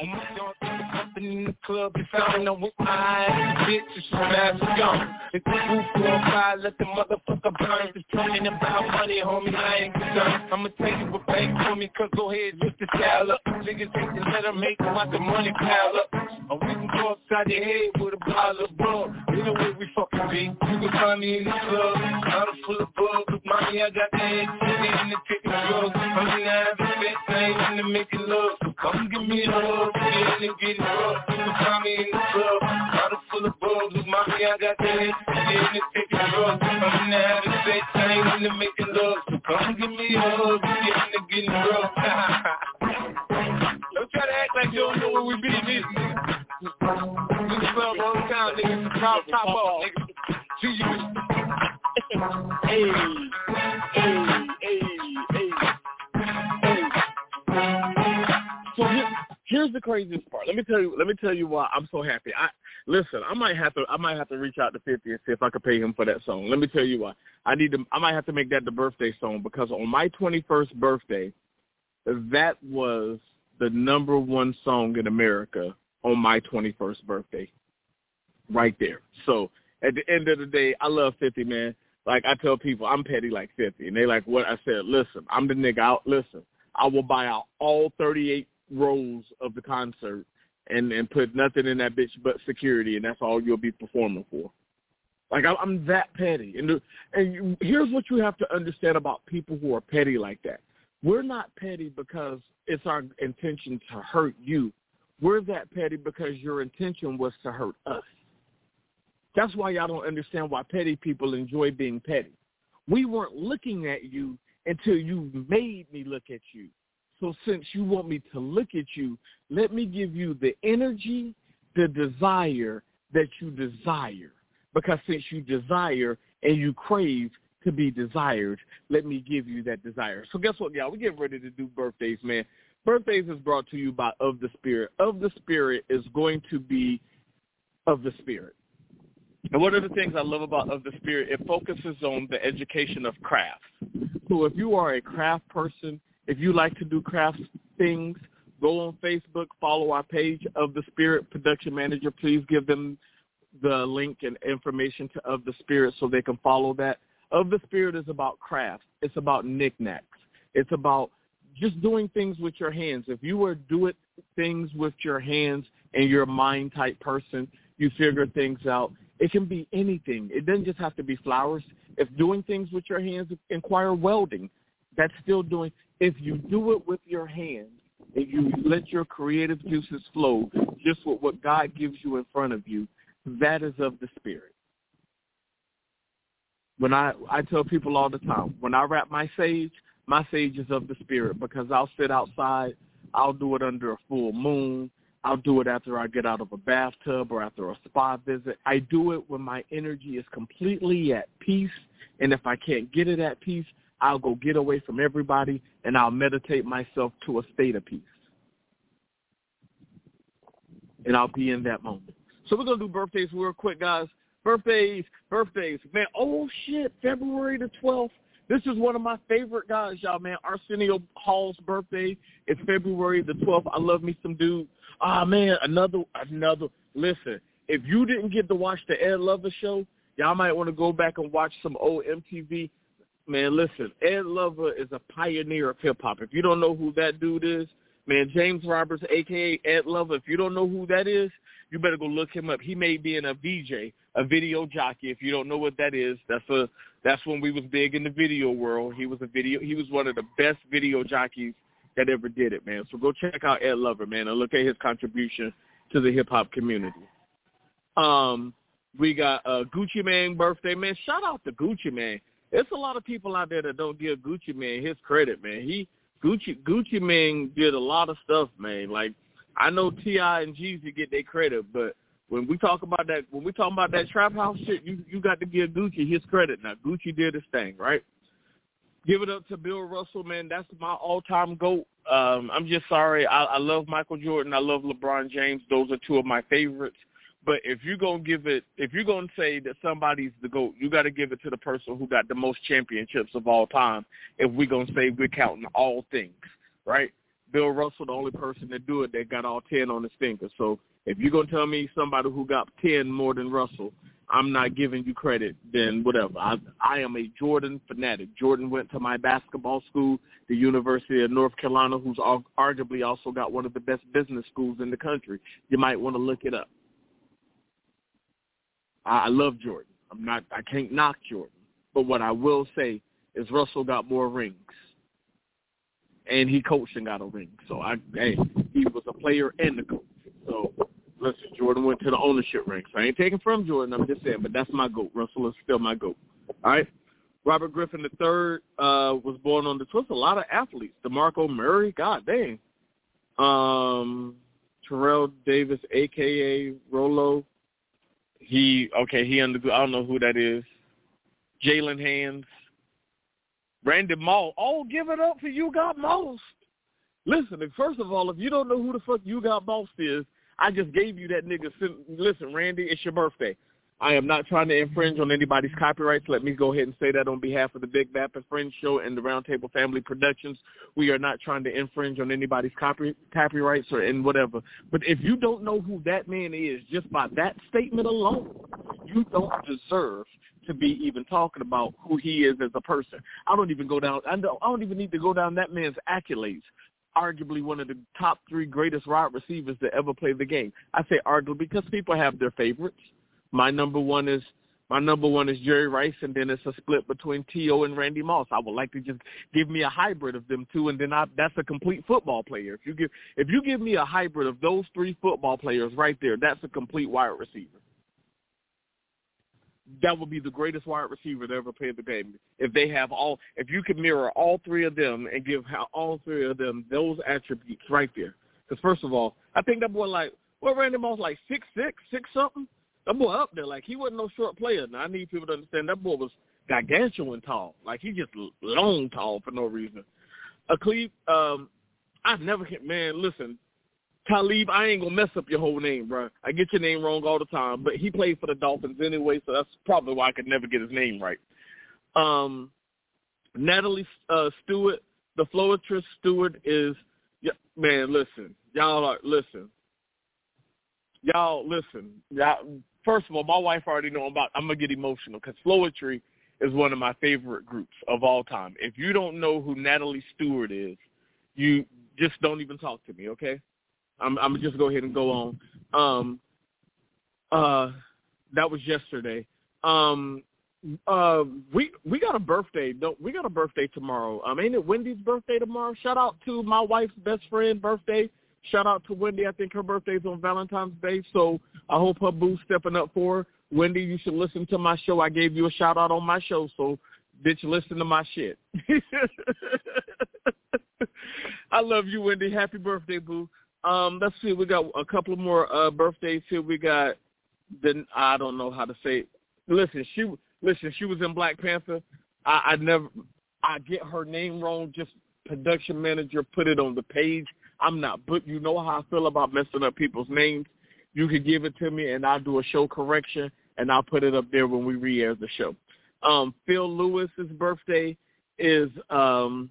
Like, in the club, you found them with my eyes. Bitch, it's your ass gone. It's the roof four five, let the motherfucker burn. Just talking about money, homie, I ain't concerned. I'ma tell you what pay for me, cause go ahead, lift the scale up. Niggas take the letter, make them watch the money pile up. Or we can go upside your head with a bottle of blood. You know where we fucking be. You can find me in the club, bottle full of bug. With mommy, I got the head, in the taking drugs. I'm in the having sex, I ain't in the making love. So come give me a hug, getting it, getting rough. You can find me in the club, bottle full of bug. With mommy, I got the head, in the taking drugs. I'm in the having sex, I ain't in the making love. So come give me a hug, getting it, getting rough. Don't try to act like you don't know where we be, nigga. In the club all the time, nigga. Pop, pop up, nigga. To you. Hey, hey, hey, hey, hey. So here, here's the craziest part. Let me tell you. Let me tell you why I'm so happy. I listen. I might have to. I might have to reach out to fifty and see if I could pay him for that song. Let me tell you why. I need to. I might have to make that the birthday song because on my twenty-first birthday, that was the number one song in America on my twenty-first birthday. Right there. So at the end of the day, I love fifty, man. Like I tell people, I'm petty like fifty. And they like what I said, listen, I'm the nigga out. Listen, I will buy out all thirty-eight rows of the concert and, and put nothing in that bitch but security, and that's all you'll be performing for. Like I, I'm that petty. And, the, and you, here's what you have to understand about people who are petty like that. We're not petty because it's our intention to hurt you. We're that petty because your intention was to hurt us. That's why y'all don't understand why petty people enjoy being petty. We weren't looking at you until you made me look at you. So since you want me to look at you, let me give you the energy, the desire that you desire. Because since you desire and you crave to be desired, let me give you that desire. So guess what, y'all? We're getting ready to do birthdays, man. Birthdays is brought to you by Of the Spirit. Of the Spirit is going to be of the Spirit. And one of the things I love about Of the Spirit, it focuses on the education of crafts. So if you are a craft person, if you like to do craft things, go on Facebook, follow our page, Of the Spirit Production Manager. Please give them the link and information to Of the Spirit so they can follow that. Of the Spirit is about crafts. It's about knickknacks. It's about just doing things with your hands. If you are doing things with your hands and you're a mind-type person, you figure things out. It can be anything. It doesn't just have to be flowers. If doing things with your hands, inquire welding. That's still doing. If you do it with your hands, if you let your creative juices flow just with what God gives you in front of you, that is of the Spirit. When I, I tell people all the time, when I wrap my sage, my sage is of the Spirit, because I'll sit outside. I'll do it under a full moon. I'll do it after I get out of a bathtub or after a spa visit. I do it when my energy is completely at peace, and if I can't get it at peace, I'll go get away from everybody, and I'll meditate myself to a state of peace. And I'll be in that moment. So we're going to do birthdays real quick, guys. Birthdays, birthdays. Man, oh, shit, February the twelfth. This is one of my favorite guys, y'all, man. Arsenio Hall's birthday is February the twelfth. I love me some dude. Ah, man, another, another. Listen, if you didn't get to watch the Ed Lover show, y'all might want to go back and watch some old M T V. Man, listen, Ed Lover is a pioneer of hip-hop. If you don't know who that dude is, man, James Roberts, a k a. Ed Lover, if you don't know who that is, you better go look him up. He may be in a V J, a video jockey. If you don't know what that is, that's a that's when we was big in the video world. He was a video. He was one of the best video jockeys that ever did it, man. So go check out Ed Lover, man, and look at his contribution to the hip-hop community. Um, we got uh, Gucci Mane birthday, man. Shout out to Gucci Mane. There's a lot of people out there that don't give Gucci Mane his credit, man. He Gucci Gucci Mane did a lot of stuff, man. Like, I know T I and Jeezy get their credit, but when we talk about that, when we talk about that trap house shit, you you got to give Gucci his credit. Now, Gucci did his thing, right? Give it up to Bill Russell, man. That's my all-time GOAT. Um, I'm just sorry. I, I love Michael Jordan. I love LeBron James. Those are two of my favorites. But if you're going to give it, if you're going to say that somebody's the GOAT, you got to give it to the person who got the most championships of all time. If we're going to say we're counting all things, right? Bill Russell, the only person to do it that got all ten on his fingers. So if you're going to tell me somebody who got ten more than Russell, I'm not giving you credit, then whatever. I, I am a Jordan fanatic. Jordan went to my basketball school, the University of North Carolina, who's arguably also got one of the best business schools in the country. You might want to look it up. I, I love Jordan. I'm not. I can't knock Jordan. But what I will say is Russell got more rings. And he coached and got a ring. So, I, hey, he was a player and a coach. So, listen, Jordan went to the ownership ring. So I ain't taking from Jordan. I'm just saying, but that's my GOAT. Russell is still my GOAT. All right? Robert Griffin the third uh, was born on the twelfth. A lot of athletes. DeMarco Murray, god dang. Um, Terrell Davis, a k a. Rolo. He, okay, he under, I don't know who that is. Jalen Hands. Randy Moss. Oh, give it up for You Got Moss. Listen, first of all, if you don't know who the fuck You Got Moss is, I just gave you that nigga. Listen, Randy, it's your birthday. I am not trying to infringe on anybody's copyrights. Let me go ahead and say that on behalf of the Big Bap and Friends Show and the Roundtable Family Productions. We are not trying to infringe on anybody's copy, copyrights or in whatever. But if you don't know who that man is just by that statement alone, you don't deserve to be even talking about who he is as a person. I don't even go down. I don't, I don't even need to go down that man's accolades. Arguably one of the top three greatest wide receivers to ever play the game. I say arguably because people have their favorites. My number one is my number one is Jerry Rice, and then it's a split between T O and Randy Moss. I would like to just give me a hybrid of them two, and then I, that's a complete football player. If you give if you give me a hybrid of those three football players right there, that's a complete wide receiver. That would be the greatest wide receiver to ever play the game. If they have all, if you could mirror all three of them and give all three of them those attributes right there. Because first of all, I think that boy like, well, Randy Moss like six six, six something. That boy up there, like he wasn't no short player. Now I need people to understand that boy was gargantuan tall. Like he just long tall for no reason. A Cleve, um, I've never, man, listen, Talib, I ain't going to mess up your whole name, bro. I get your name wrong all the time, but he played for the Dolphins anyway, so that's probably why I could never get his name right. Um, Natalie uh, Stewart, the Floetress Stewart is, yeah, man, listen. Y'all are, listen. Y'all, listen. Y'all, first of all, my wife already know about, I'm going to get emotional because Floetry is one of my favorite groups of all time. If you don't know who Natalie Stewart is, you just don't even talk to me, okay? I'm, I'm going to just go ahead and go on. Um, uh, that was yesterday. Um, uh, we we got a birthday. Don't, we got a birthday tomorrow. Um, ain't it Wendy's birthday tomorrow? Shout out to my wife's best friend birthday. Shout out to Wendy. I think her birthday's on Valentine's Day, so I hope her boo's stepping up for her. Wendy, you should listen to my show. I gave you a shout-out on my show, so bitch, listen to my shit. I love you, Wendy. Happy birthday, boo. Um, let's see. We got a couple of more uh, birthdays here. We got the I don't know how to say it. Listen, she listen. She was in Black Panther. I, I never. I get her name wrong. Just production manager put it on the page. I'm not. But you know how I feel about messing up people's names. You could give it to me, and I'll do a show correction, and I'll put it up there when we re-air the show. Um, Phil Lewis's birthday is um,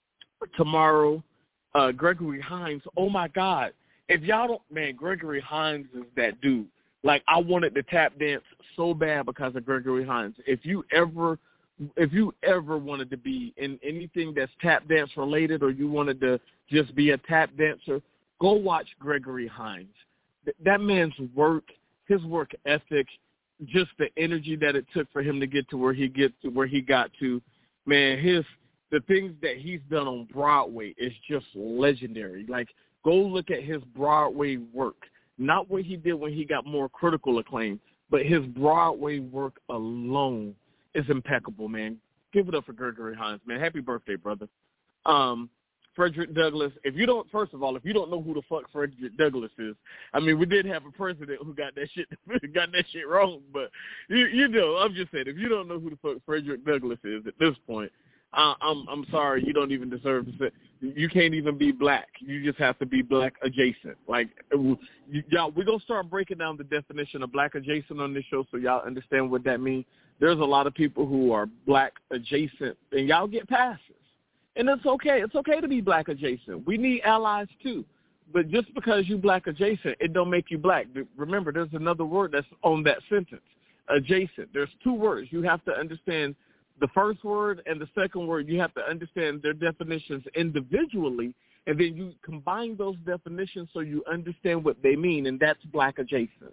tomorrow. Uh, Gregory Hines, oh, my God. If y'all don't, man, Gregory Hines is that dude. Like, I wanted to tap dance so bad because of Gregory Hines. If you ever if you ever wanted to be in anything that's tap dance related or you wanted to just be a tap dancer, go watch Gregory Hines. Th- that man's work, his work ethic, just the energy that it took for him to get to where he get to where he got to, man, his the things that he's done on Broadway is just legendary. Like, go look at his Broadway work. Not what he did when he got more critical acclaim, but his Broadway work alone is impeccable, man. Give it up for Gregory Hines, man. Happy birthday, brother. Um, Frederick Douglass. If you don't, first of all, if you don't know who the fuck Frederick Douglass is, I mean, we did have a president who got that shit got that shit wrong, but you you know, I'm just saying, if you don't know who the fuck Frederick Douglass is at this point, Uh, I'm I'm sorry, you don't even deserve to say. You can't even be black. You just have to be black adjacent. Like, you, y'all, we're gonna start breaking down the definition of black adjacent on this show, so y'all understand what that means. There's a lot of people who are black adjacent, and y'all get passes, and it's okay. It's okay to be black adjacent. We need allies too, but just because you black adjacent, it don't make you black. Remember, there's another word that's on that sentence, adjacent. There's two words. You have to understand the first word and the second word. You have to understand their definitions individually, and then you combine those definitions so you understand what they mean, and that's black adjacent.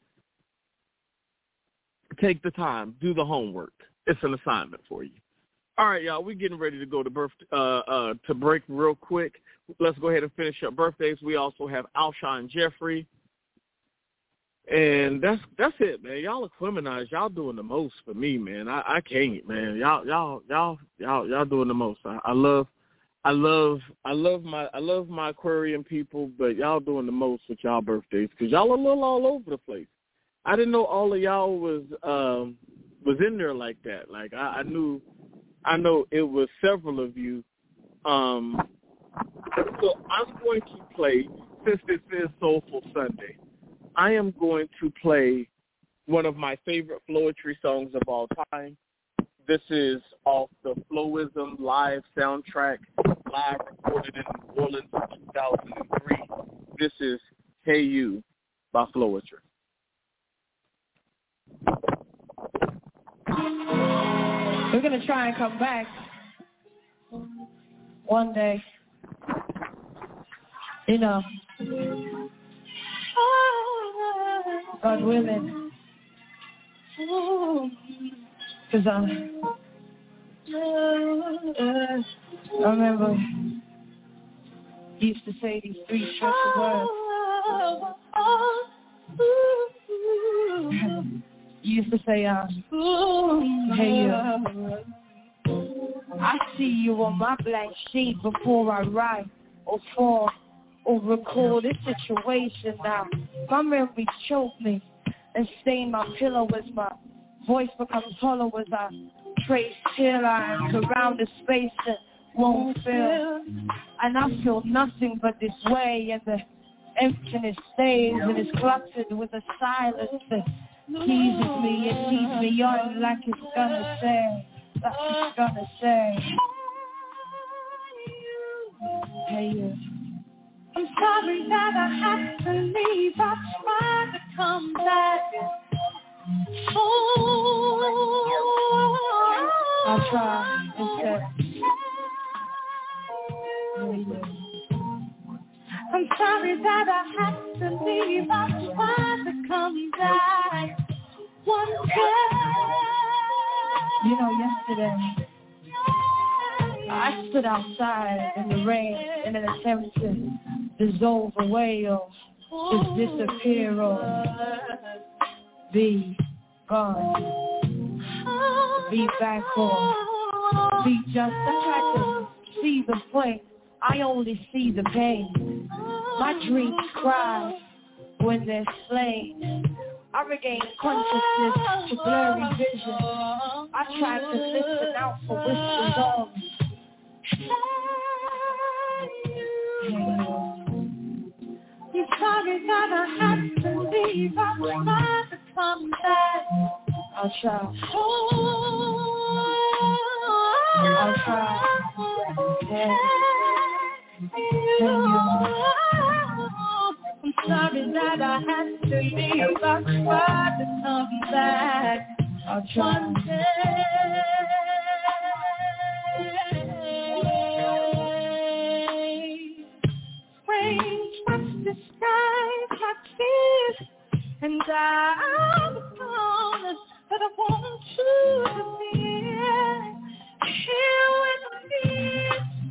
Take the time. Do the homework. It's an assignment for you. All right, y'all, we're getting ready to go to birth uh, uh, to break real quick. Let's go ahead and finish up birthdays. We also have Alshon Jeffrey. And that's that's it, man. Y'all are Clemenized. Y'all doing the most for me, man. I, I can't, man. Y'all y'all y'all y'all y'all doing the most. I, I love I love I love my I love my Aquarian people, but y'all doing the most with y'all birthdays because y'all are a little all over the place. I didn't know all of y'all was um was in there like that. Like I, I knew I know it was several of you. Um so I'm going to play, since this is Soulful Sunday, I am going to play one of my favorite Floetry songs of all time. This is off the Flowism live soundtrack, live recorded in New Orleans in two thousand three. This is Hey You by Floetry. We're going to try and come back one day. You know. God willing. Because I, I remember you used to say these three structured words. You used to say, uh, hey, you. I see you on my blank sheet before I write or fall or record this situation now. My memories choke me and stain my pillow as my voice becomes hollow as I trace tear lines around the space that won't fill. And I feel nothing but this way, and the Emptiness stays and is cluttered with a silence that teases me and leads me on like it's gonna say, like it's gonna say. Hey you. I'm sorry that I had to leave. I tried to come back. Oh, I'll try instead. I'm sorry that I had to leave. I tried to come back one day. You know, yesterday I stood outside in the rain in an attempt to dissolve away or just disappear or be gone, be back or be just. I tried to see the point. I only see the pain. My dreams cry when they're slain. I regain consciousness to blurry vision. I tried to listen out for whispers of I'm sorry that I had to leave. I tried to come back. I'll try. I'll try. Yeah. I'm sorry that I had to leave. I tried to come back. I'll try. One day. Rain touched the sky like tears, and I'm gone, but I want you to be here with me.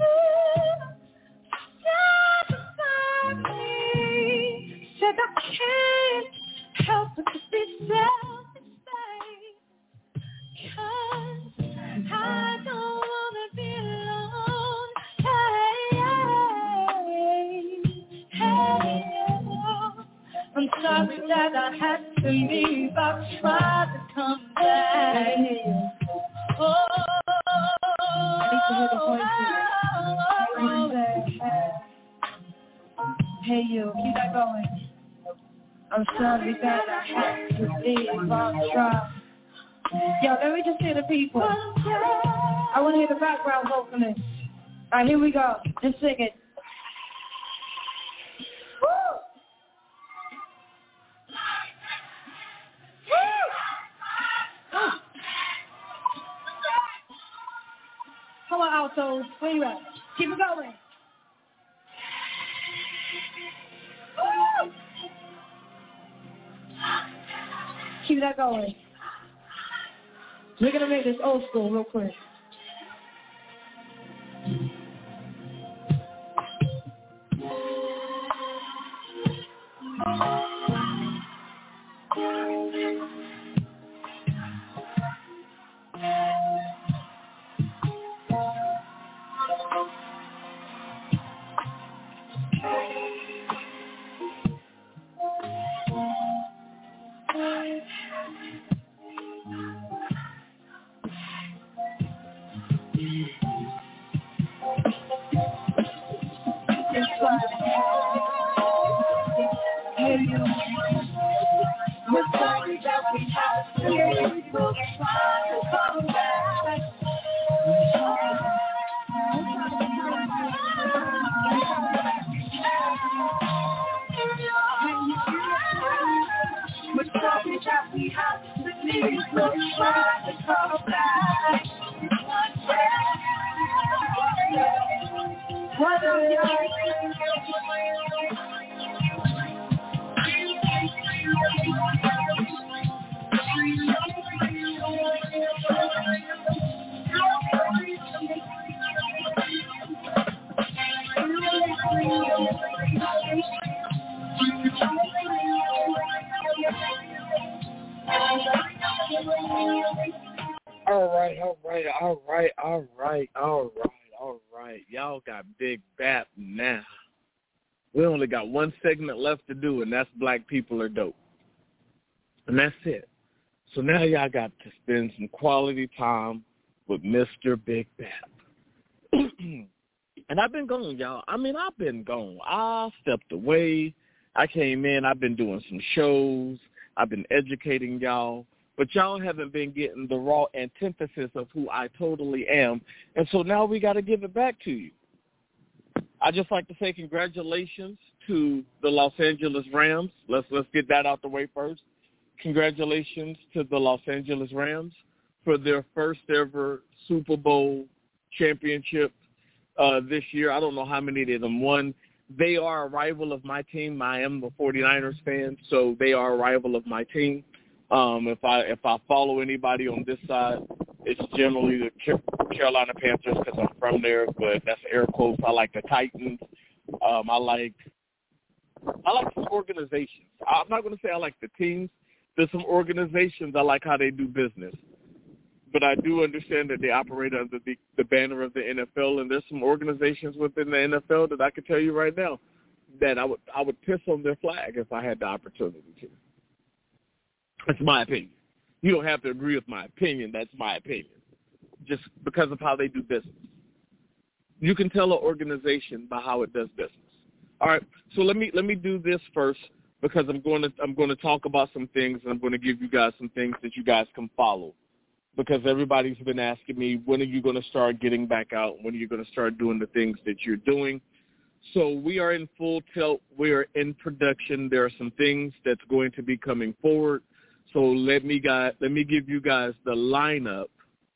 Stand beside me. Said I can't help but to be selfish, cause I don't wanna be alone. Hey, hey, hey. I'm sorry that I had to leave. I tried to come back. Oh, I need to hear the voices. Hey, you, keep that going. I'm sorry that I had to leave. I'll try. Yo, let me just hear the people. I want to hear the background vocalist. All right, here we go. Just sing it. Woo! Come on, altos. Where you at? Keep it going. Woo! Keep that going. We're going to make this old school real quick. All right, all right, all right, all right, all right, all right. Y'all got Big Bap now. We only got one segment left to do, and that's Black People Are Dope. And that's it. So now y'all got to spend some quality time with Mister Big Bap. And I've been gone, y'all. I mean, I've been gone. I stepped away I came in, I've been doing some shows, I've been educating y'all, but y'all haven't been getting the raw antithesis of who I totally am, and so now we got to give it back to you. I'd just like to say congratulations to the Los Angeles Rams. Let's let's get that out the way first. Congratulations to the Los Angeles Rams for their first ever Super Bowl championship uh, this year. I don't know how many of them won. They are a rival of my team. I am a 49ers fan, so they are a rival of my team. Um, if I if I follow anybody on this side, it's generally the Carolina Panthers because I'm from there, but that's air quotes. I like the Titans. Um, I like I like some organizations. I'm not going to say I like the teams. There's some organizations I like how they do business. But I do understand that they operate under the, the banner of the N F L, and there's some organizations within the N F L that I can tell you right now that I would I would piss on their flag if I had the opportunity to. That's my opinion. You don't have to agree with my opinion. That's my opinion, just because of how they do business. You can tell an organization by how it does business. All right, so let me let me do this first because I'm going to I'm going to talk about some things, and I'm going to give you guys some things that you guys can follow. Because everybody's been asking me, when are you going to start getting back out? When are you going to start doing the things that you're doing? So we are in full tilt. We are in production. There are some things that's going to be coming forward. So let me guys, let me give you guys the lineup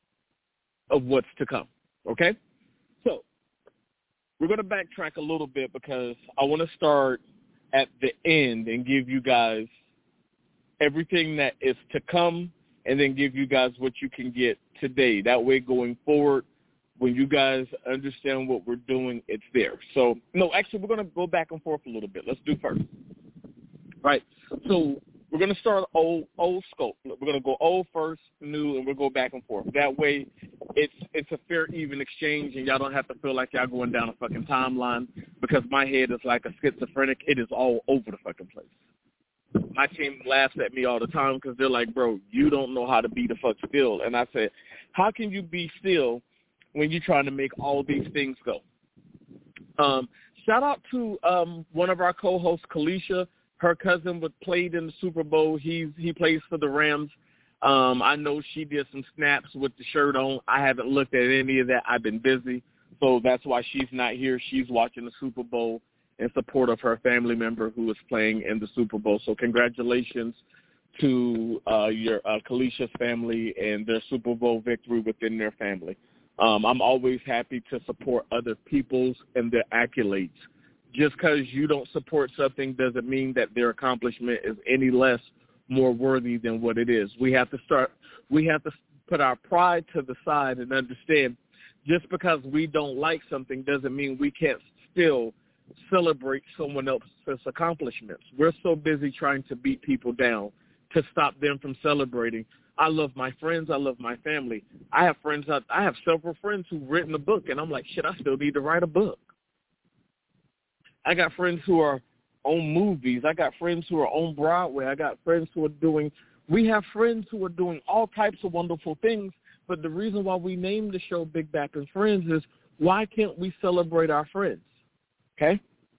of what's to come, okay? So we're going to backtrack a little bit because I want to start at the end and give you guys everything that is to come, and then give you guys what you can get today. That way, going forward, when you guys understand what we're doing, it's there. So, no, actually, we're going to go back and forth a little bit. Let's do first. Right. So we're going to start old old scope. We're going to go old first, new, and we'll go back and forth. That way, it's it's a fair, even exchange, and y'all don't have to feel like y'all going down a fucking timeline because my head is like a schizophrenic. It is all over the fucking place. My team laughs at me all the time because they're like, bro, you don't know how to be the fuck still. And I said, how can you be still when you're trying to make all these things go? Um, shout out to um, one of our co-hosts, Kalisha. Her cousin was played in the Super Bowl. He's, he plays for the Rams. Um, I know she did some snaps with the shirt on. I haven't looked at any of that. I've been busy. So that's why she's not here. She's watching the Super Bowl in support of her family member who is playing in the Super Bowl. So congratulations to uh, your uh, Kalisha's family and their Super Bowl victory within their family. Um, I'm always happy to support other people's and their accolades. Just because you don't support something doesn't mean that their accomplishment is any less more worthy than what it is. We have to start, we have to put our pride to the side and understand just because we don't like something doesn't mean we can't still celebrate someone else's accomplishments. We're so busy trying to beat people down to stop them from celebrating. I love my friends. I love my family. I have friends. I, I have several friends who've written a book, and I'm like, shit, I still need to write a book. I got friends who are on movies. I got friends who are on Broadway. I got friends who are doing, we have friends who are doing all types of wonderful things, but the reason why we named the show Big Bap and Friends is why can't we celebrate our friends? Okay?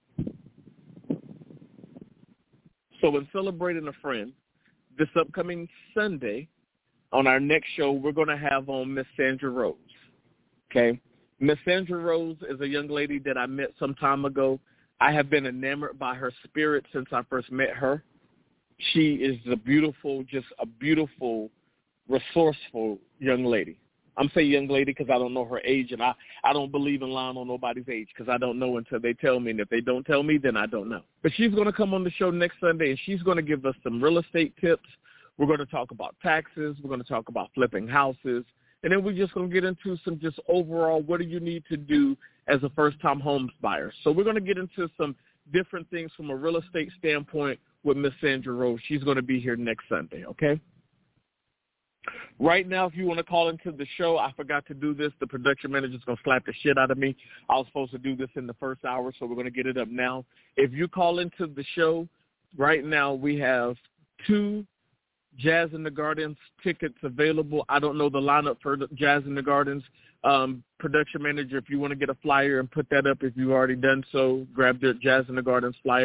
So in celebrating a friend, this upcoming Sunday on our next show, we're going to have on Miss Sandra Rose. Okay? Miss Sandra Rose is a young lady that I met some time ago. I have been enamored by her spirit since I first met her. She is a beautiful, just a beautiful, resourceful young lady. I'm saying young lady because I don't know her age, and I, I don't believe in lying on nobody's age because I don't know until they tell me, and if they don't tell me, then I don't know. But she's going to come on the show next Sunday, and she's going to give us some real estate tips. We're going to talk about taxes. We're going to talk about flipping houses. And then we're just going to get into some just overall what do you need to do as a first-time home buyer. So we're going to get into some different things from a real estate standpoint with Miss Sandra Rose. She's going to be here next Sunday, okay? Right now, if you want to call into the show, I forgot to do this. The production manager is going to slap the shit out of me. I was supposed to do this in the first hour, so we're going to get it up now. If you call into the show, right now we have two Jazz in the Gardens tickets available. I don't know the lineup for the Jazz in the Gardens. Um, production manager, if you want to get a flyer and put that up, if you've already done so, grab the Jazz in the Gardens flyer.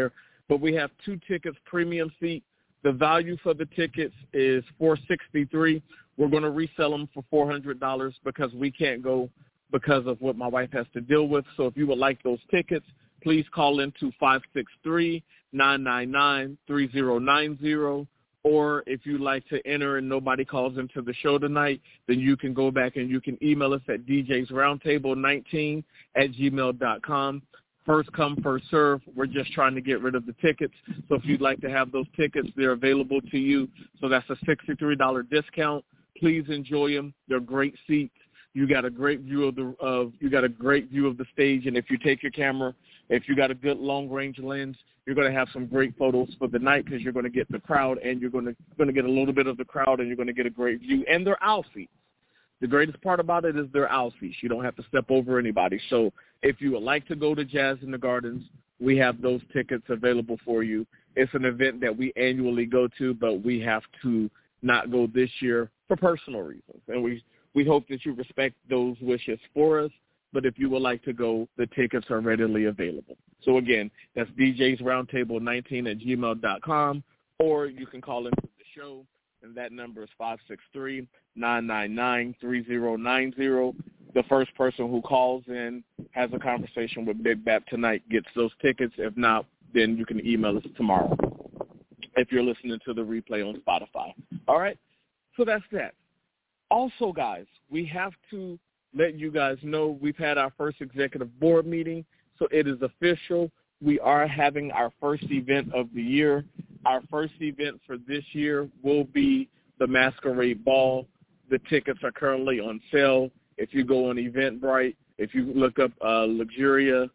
but we have two tickets, premium seat. The value for the tickets is four hundred sixty-three dollars. We're going to resell them for four hundred dollars because we can't go because of what my wife has to deal with. So if you would like those tickets, please call in to five six three, nine nine nine, three zero nine zero. Or if you'd like to enter and nobody calls into the show tonight, then you can go back and you can email us at d js roundtable nineteen at gmail dot com. First come, first serve. We're just trying to get rid of the tickets. So if you'd like to have those tickets, they're available to you. So that's a sixty-three dollars discount. Please enjoy them. They're great seats. You got a great view of the of you got a great view of the stage, and if you take your camera, if you got a good long range lens, you're going to have some great photos for the night because you're going to get the crowd, and you're going to going to get a little bit of the crowd, and you're going to get a great view. And they're aisle seats. The greatest part about it is they're aisle seats. You don't have to step over anybody. So if you would like to go to Jazz in the Gardens, we have those tickets available for you. It's an event that we annually go to, but we have to not go this year for personal reasons, and we. We hope that you respect those wishes for us, but if you would like to go, the tickets are readily available. So, again, that's d js roundtable nineteen at gmail dot com, or you can call into the show, and that number is five six three, nine nine nine, three zero nine zero. The first person who calls in has a conversation with Big Bap tonight, gets those tickets. If not, then you can email us tomorrow if you're listening to the replay on Spotify. All right? So that's that. Also, guys, we have to let you guys know we've had our first executive board meeting, so it is official. We are having our first event of the year. Our first event for this year will be the Masquerade Ball. The tickets are currently on sale. If you go on Eventbrite, if you look up uh, Luxuria,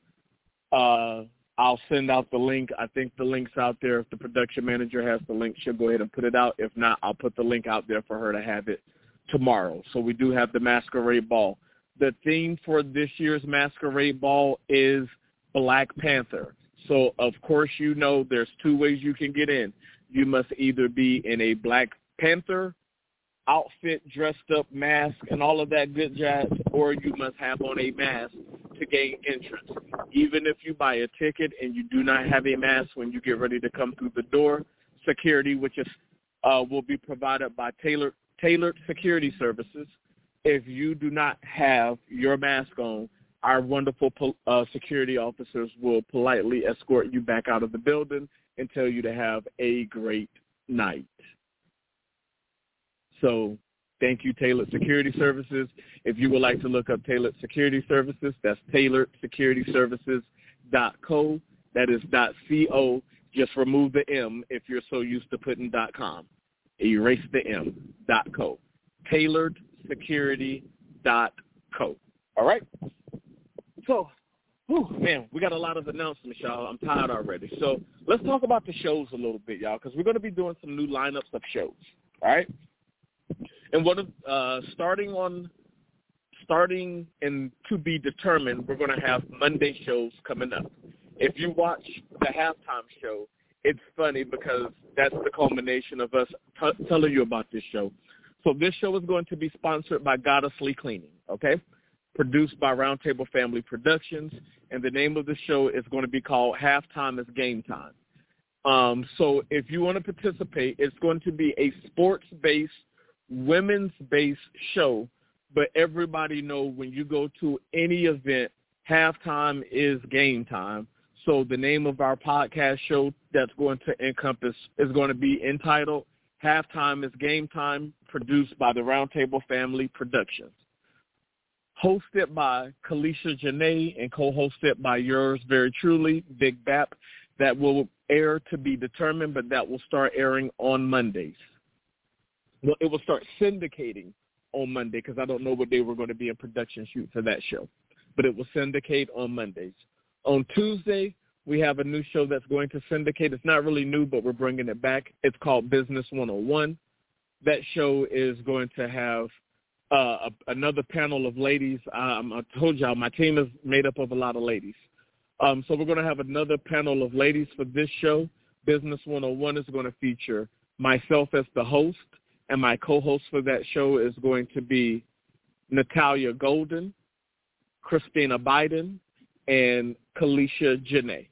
uh, I'll send out the link. I think the link's out there. If the production manager has the link, she'll go ahead and put it out. If not, I'll put the link out there for her to have it tomorrow. So we do have the Masquerade Ball. The theme for this year's Masquerade Ball is Black Panther. So, of course, you know there's two ways you can get in. You must either be in a Black Panther outfit, dressed up, mask, and all of that good jazz, or you must have on a mask to gain entrance. Even if you buy a ticket and you do not have a mask when you get ready to come through the door, security, which is uh, will be provided by Tailored Tailored Security Services. If you do not have your mask on, our wonderful uh, security officers will politely escort you back out of the building and tell you to have a great night. So thank you, Tailored Security Services. If you would like to look up Tailored Security Services, that's tailored security services dot co. That is .co. Just remove the M if you're so used to putting .com. Erase the M, .co. tailored security dot co. All right? So, whew, man, we got a lot of announcements, y'all. I'm tired already. So let's talk about the shows a little bit, y'all, because we're going to be doing some new lineups of shows. All right? And what uh, starting on starting and to be determined, we're going to have Monday shows coming up. If you watch the halftime show, it's funny because that's the culmination of us t- telling you about this show. So this show is going to be sponsored by Goddessly Cleaning, okay? Produced by Roundtable Family Productions, and the name of the show is going to be called Halftime is Game Time. Um, so if you want to participate, it's going to be a sports-based, women's-based show, but everybody know when you go to any event, halftime is game time. So the name of our podcast show that's going to encompass is going to be entitled Halftime is Game Time, produced by the Roundtable Family Productions. Hosted by Kalisha Janae and co-hosted by yours very truly, Big Bap, that will air to be determined, but that will start airing on Mondays. Well, it will start syndicating on Monday because I don't know what day we're going to be in production shoot for that show, but it will syndicate on Mondays. On Tuesday, we have a new show that's going to syndicate. It's not really new, but we're bringing it back. It's called Business one oh one. That show is going to have uh, a, another panel of ladies. Um, I told y'all my team is made up of a lot of ladies. Um, so we're going to have another panel of ladies for this show. Business one oh one is going to feature myself as the host, and my co-host for that show is going to be Natalia Golden, Christina Biden, and Kalisha Janae.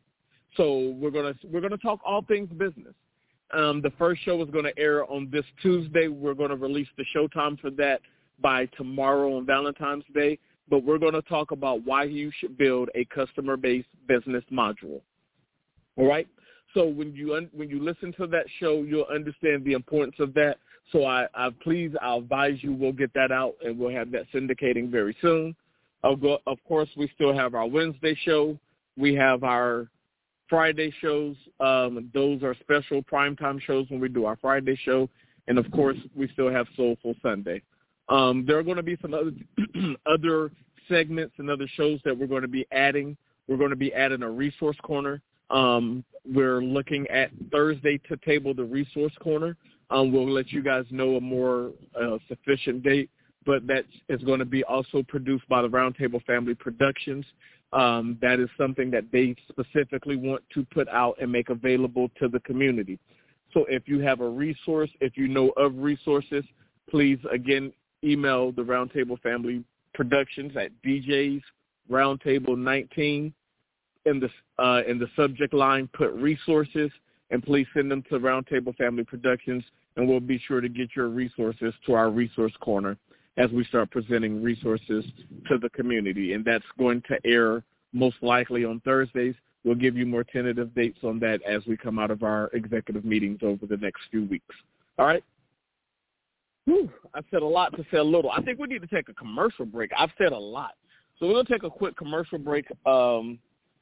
So we're gonna we're gonna talk all things business. Um, the first show is going to air on this Tuesday. We're going to release the showtime for that by tomorrow on Valentine's Day. But we're going to talk about why you should build a customer-based business module. All right? So when you un- when you listen to that show, you'll understand the importance of that. So I, I please, I'll advise you, we'll get that out, and we'll have that syndicating very soon. I'll go, of course, we still have our Wednesday show. We have our Friday shows. Um, those are special primetime shows when we do our Friday show. And, of course, we still have Soulful Sunday. Um, there are going to be some other other segments and other shows that we're going to be adding. We're going to be adding a resource corner. Um, we're looking at Thursday to table the resource corner. Um, we'll let you guys know a more uh, sufficient date, but that is going to be also produced by the Roundtable Family Productions. Um, that is something that they specifically want to put out and make available to the community. So if you have a resource, if you know of resources, please, again, email the Roundtable Family Productions at D Js Roundtable nineteen. In the, uh, in the subject line, put resources, and please send them to Roundtable Family Productions, and we'll be sure to get your resources to our resource corner as we start presenting resources to the community. And that's going to air most likely on Thursdays. We'll give you more tentative dates on that as we come out of our executive meetings over the next few weeks. All right? Whew, I've said a lot to say a little. I think we need to take a commercial break. I've said a lot. So we're going to take a quick commercial break. Um,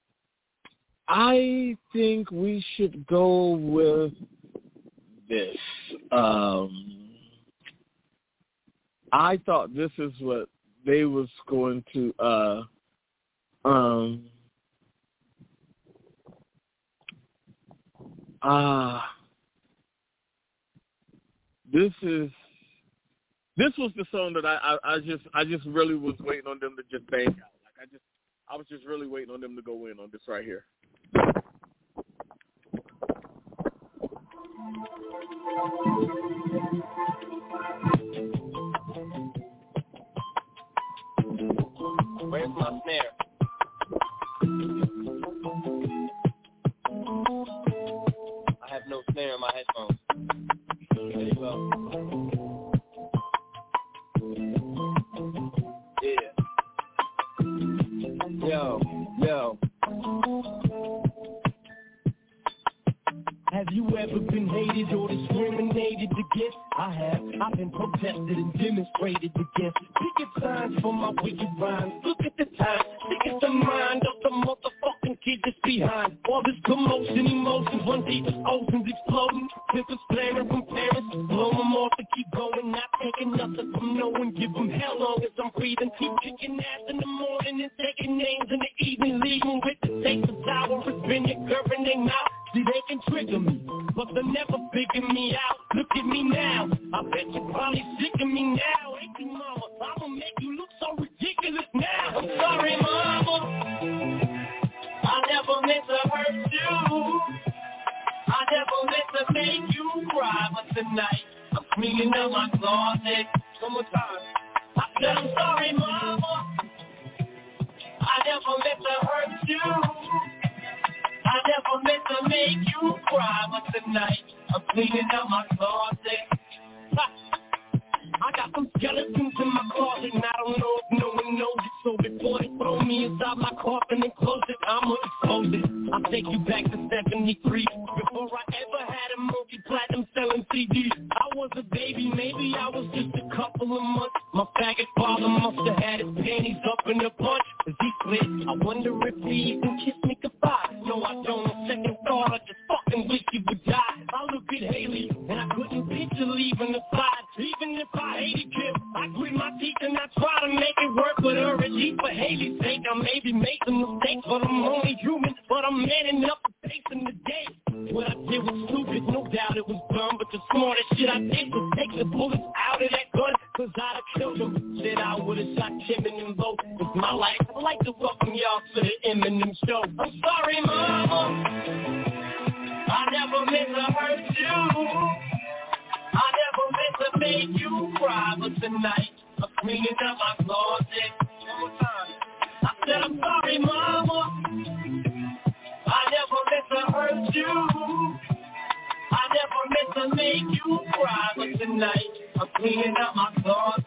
I think we should go with this. Um, I thought this is what they was going to uh, um, uh, this is this was the song that I, I, I just I just really was waiting on them to just bang out. Like I just I was just really waiting on them to go in on this right here. Where's my snare? I have no snare in my headphones. There you go. Yeah. Yo, yo. Have you ever been hated or discriminated against? I have. I've been protested and demonstrated against. Picket signs for my wicked rhymes. Look at the time. Think it's the mind of the motherfucking kid that's behind. All this commotion, emotions, one deepest oceans exploding. Pimpers flaring from parents. Blow them off to keep going. Not taking nothing from no one. Give them hell long as I'm breathing. Keep kicking ass in the morning and taking names in the evening. Leaving with the taste of sour. It's been your girl in their mouth. See, they can trigger me, but they'll never figure me out. Look at me now, I bet you're probably sick of me now. Hey, mama, I'ma make you look so ridiculous now. I'm sorry, mama, I never meant to hurt you. I never meant to make you cry, but tonight, I'm cleaning up my closet. One more time. I said, I'm sorry, mama, I never meant to hurt you. I never meant to make you cry, but tonight I'm cleaning out my closet. Ha. I got some skeletons in my closet, and I don't know if no one knows it. So before they throw me inside my coffin and close it, I'ma expose it. I'll take you back to seventy-three, before I ever had a multi-platinum selling C Ds. I was a baby, maybe I was just a couple of months. My faggot father must have had his panties up in a bunch, cause he split. I wonder if he even kissed me goodbye. No, I don't. On second thought, I just fucking wish he would die. I look at Haley, and I couldn't picture leaving the side. Even if I hated Kip, I grit my teeth and I try to make it work with her. At least for Haley's sake, I maybe made some mistakes, but I'm only human. But I'm man enough to face in the day. What I did was stupid, no doubt it was dumb, but the smartest shit I did was take the bullets out of that gun, cause I'd have killed him. Shit, I would've shot Tim and them both. It's my life. I'd like to welcome y'all to the Eminem show. I'm sorry, mama, I never meant to hurt you. I never meant to make you cry, but tonight I'm cleaning up my closet. One more time. I said I'm sorry, mama, I never meant tonight. I'm cleaning out my closet.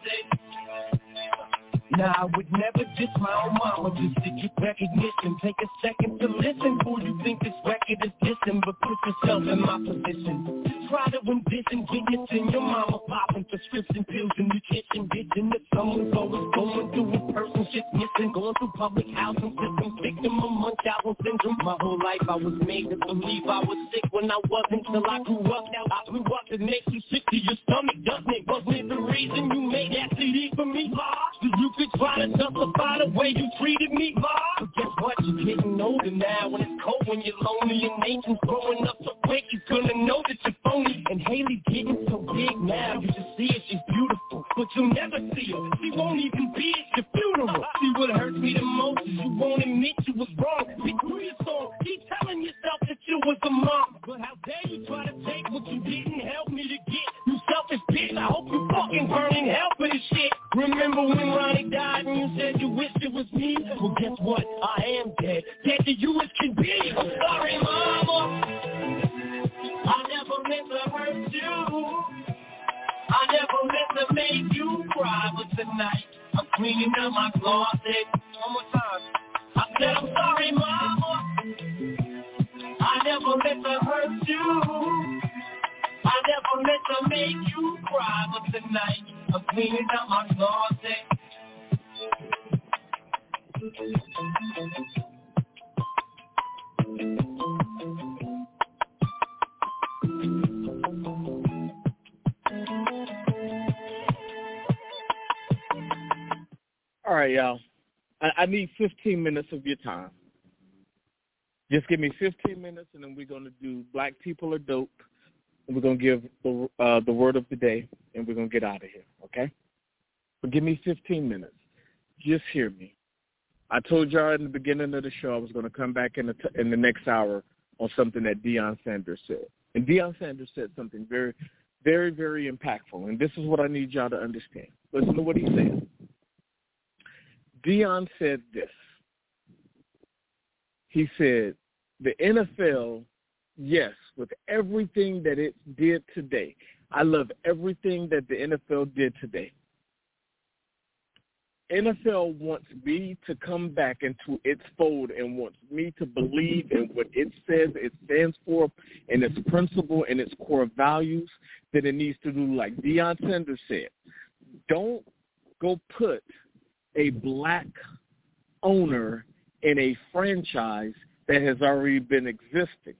Nah, I would never diss my own mama just to get recognition. Take a second to listen. Who you think this record is dissing? But put yourself in my position. Try to win this and get it in your mama popping prescription pills in the kitchen. Bitching that someone's always going through a person shit missing. Going through public housing system. Victim of Munchausen syndrome. My whole life I was made to believe I was sick when I wasn't till I grew up. Now I grew up to make you sick to your stomach, doesn't it? Wasn't it the reason you made that C D for me? So you could try to justify the way you treated me, Ma. But guess what? You're getting older now. When it's cold, when you're lonely, and Nathan's growing up so quick, you're gonna know that you're phony. And Haley's getting so big now, you just see her, she's beautiful, but you'll never see her. She won't even be at your funeral. See, what hurts me the most is you won't admit you was wrong. Be through your song, keep telling yourself that you was a mom. But how dare you try to take what you didn't help me to get? You selfish bitch, I hope you fucking burn in hell for this shit. Remember when Ronnie died and you said you wished it was me? Well, guess what? I am dead. Dead to you as can be. I'm sorry, mama. I never meant to hurt you. I never meant to make you cry. But tonight, I'm cleaning out my closet. One more time. I said, I'm sorry, mama. I never meant to hurt you. I never meant to make you cry. But tonight, I'm cleaning out my closet. All right, y'all. I, I need fifteen minutes of your time. Just give me fifteen minutes, and then we're going to do Black People Are Dope, and we're going to give the, uh, the word of the day, and we're going to get out of here, okay? But give me fifteen minutes. Just hear me. I told y'all in the beginning of the show I was going to come back in the, t- in the next hour on something that Deion Sanders said. And Deion Sanders said something very, very, very impactful, and this is what I need y'all to understand. Listen to what he said. Deion said this. He said, the N F L, yes, with everything that it did today, I love everything that the N F L did today. N F L wants me to come back into its fold and wants me to believe in what it says it stands for and its principle and its core values, that it needs to do like Deion Sanders said. Don't go put a black owner in a franchise that has already been existing.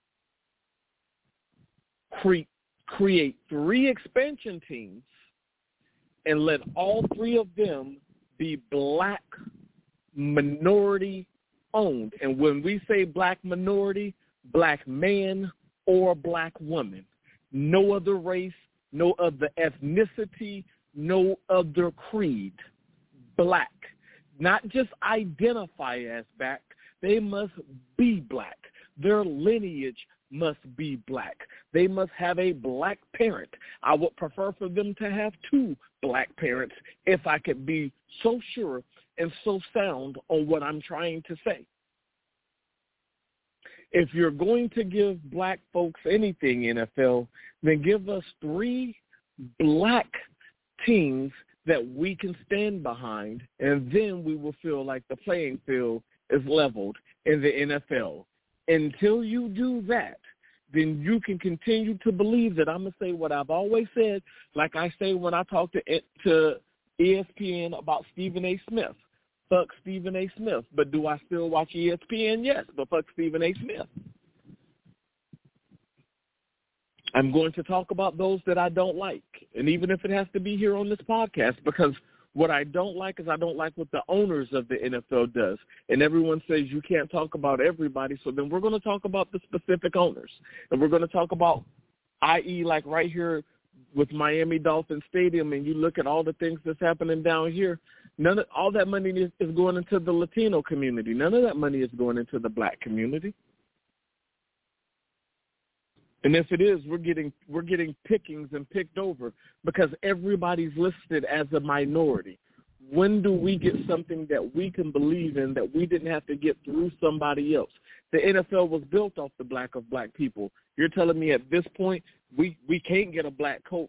Cre- create three expansion teams and let all three of them be black minority owned. And when we say black minority, black man or black woman. No other race, no other ethnicity, no other creed. Black. Not just identify as black, they must be black. Their lineage must be black. They must have a black parent. I would prefer for them to have two black parents if I could be so sure and so sound on what I'm trying to say. If you're going to give black folks anything, N F L, then give us three black teams that we can stand behind, and then we will feel like the playing field is leveled in the N F L. Until you do that, then you can continue to believe that I'm going to say what I've always said, like I say when I talk to, to E S P N about Stephen A. Smith. Fuck Stephen A. Smith. But do I still watch E S P N? Yes, but fuck Stephen A. Smith. I'm going to talk about those that I don't like, and even if it has to be here on this podcast, because what I don't like is I don't like what the owners of the N F L does. And everyone says you can't talk about everybody, so then we're going to talk about the specific owners. And we're going to talk about, that is like right here with Miami Dolphins Stadium, and you look at all the things that's happening down here, none of all that money is, is going into the Latino community. None of that money is going into the black community. And if it is, we're getting we're getting pickings and picked over because everybody's listed as a minority. When do we get something that we can believe in that we didn't have to get through somebody else? The N F L was built off the black of black people. You're telling me at this point we, we can't get a black coach,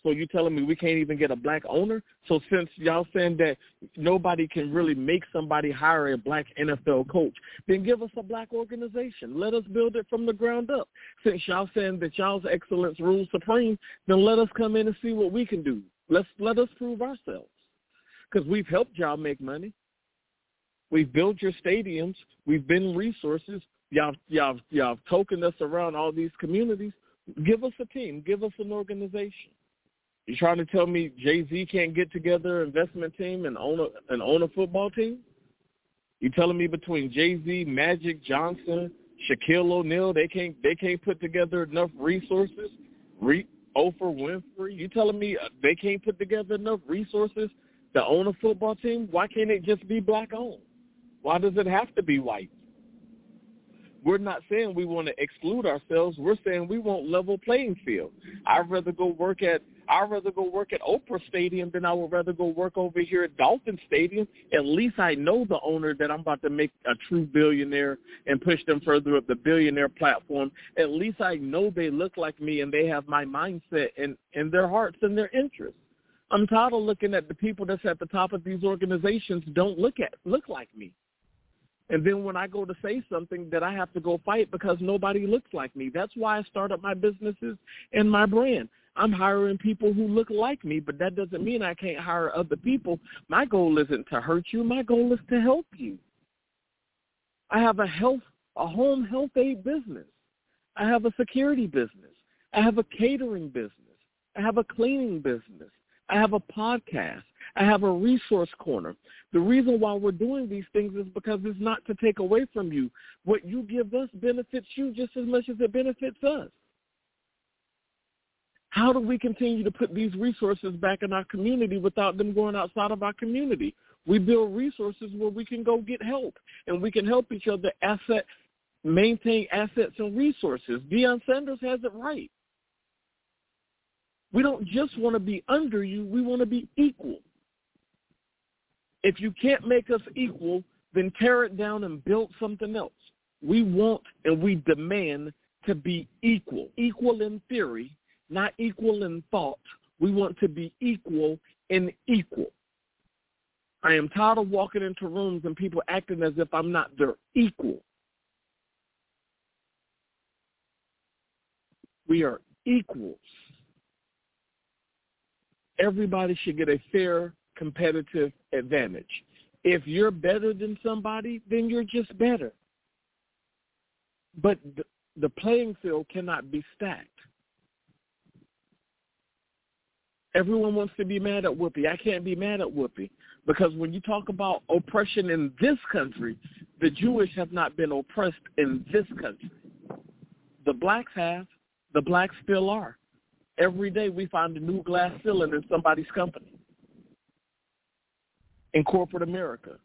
So you telling me we can't even get a black owner? So since y'all saying that nobody can really make somebody hire a black N F L coach, then give us a black organization. Let us build it from the ground up. Since y'all saying that y'all's excellence rules supreme, then let us come in and see what we can do. Let's let us prove ourselves. Because we've helped y'all make money. We've built your stadiums. We've been resources. Y'all, y'all, y'all tokened us around all these communities. Give us a team. Give us an organization. You trying to tell me Jay-Z can't get together an investment team and own a, and own a football team? You telling me between Jay-Z, Magic Johnson, Shaquille O'Neal, they can't they can't put together enough resources? Re- Oprah Winfrey, you telling me they can't put together enough resources to own a football team? Why can't it just be black owned? Why does it have to be white? We're not saying we want to exclude ourselves. We're saying we want level playing field. I'd rather go work at I'd rather go work at Oprah Stadium than I would rather go work over here at Dolphin Stadium. At least I know the owner that I'm about to make a true billionaire and push them further up the billionaire platform. At least I know they look like me and they have my mindset and, and their hearts and their interests. I'm tired of looking at the people that's at the top of these organizations don't look at look like me. And then when I go to say something that I have to go fight because nobody looks like me. That's why I started my businesses and my brand. I'm hiring people who look like me, but that doesn't mean I can't hire other people. My goal isn't to hurt you. My goal is to help you. I have a health, a home health aid business. I have a security business. I have a catering business. I have a cleaning business. I have a podcast. I have a resource corner. The reason why we're doing these things is because it's not to take away from you. What you give us benefits you just as much as it benefits us. How do we continue to put these resources back in our community without them going outside of our community? We build resources where we can go get help, and we can help each other asset, maintain assets and resources. Deion Sanders has it right. We don't just want to be under you. We want to be equal. If you can't make us equal, then tear it down and build something else. We want and we demand to be equal, equal in theory, not equal in thought. We want to be equal in equal. I am tired of walking into rooms and people acting as if I'm not their equal. We are equals. Everybody should get a fair, competitive advantage. If you're better than somebody, then you're just better. But the, the playing field cannot be stacked. Everyone wants to be mad at Whoopi. I can't be mad at Whoopi because when you talk about oppression in this country, the Jewish have not been oppressed in this country. The blacks have. The blacks still are. Every day we find a new glass ceiling in somebody's company. In corporate America.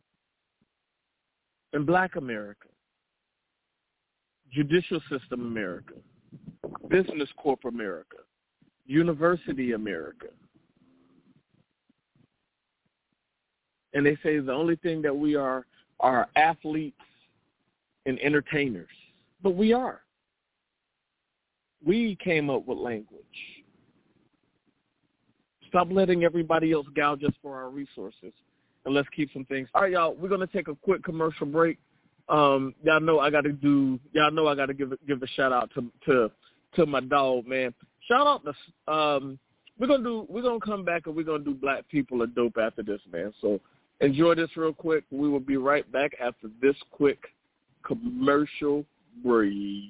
In black America. Judicial system America. Business corporate America. University America. And they say the only thing that we are are athletes and entertainers. But we are. We came up with language. Stop letting everybody else gouge us for our resources, and let's keep some things. All right, y'all, we're gonna take a quick commercial break. Um, y'all know I gotta do. Y'all know I gotta give give a shout out to to to my dog, man. Shout out to. Um, we're gonna do. We're gonna come back and we're gonna do Black People Are Dope after this, man. So enjoy this real quick. We will be right back after this quick commercial break.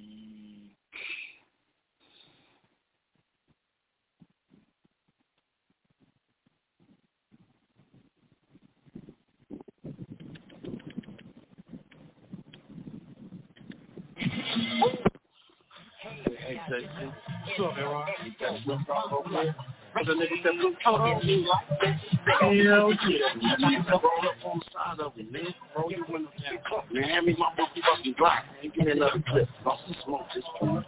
Hey, J C. What's up, Aaron? You got a good problem over there? The nigga said, look, hold on. Hell yeah. You roll up on the side of it, man. Roll your window down. Man, hand me my fucking fucking block. Man, give me another clip. Lost some smoke, just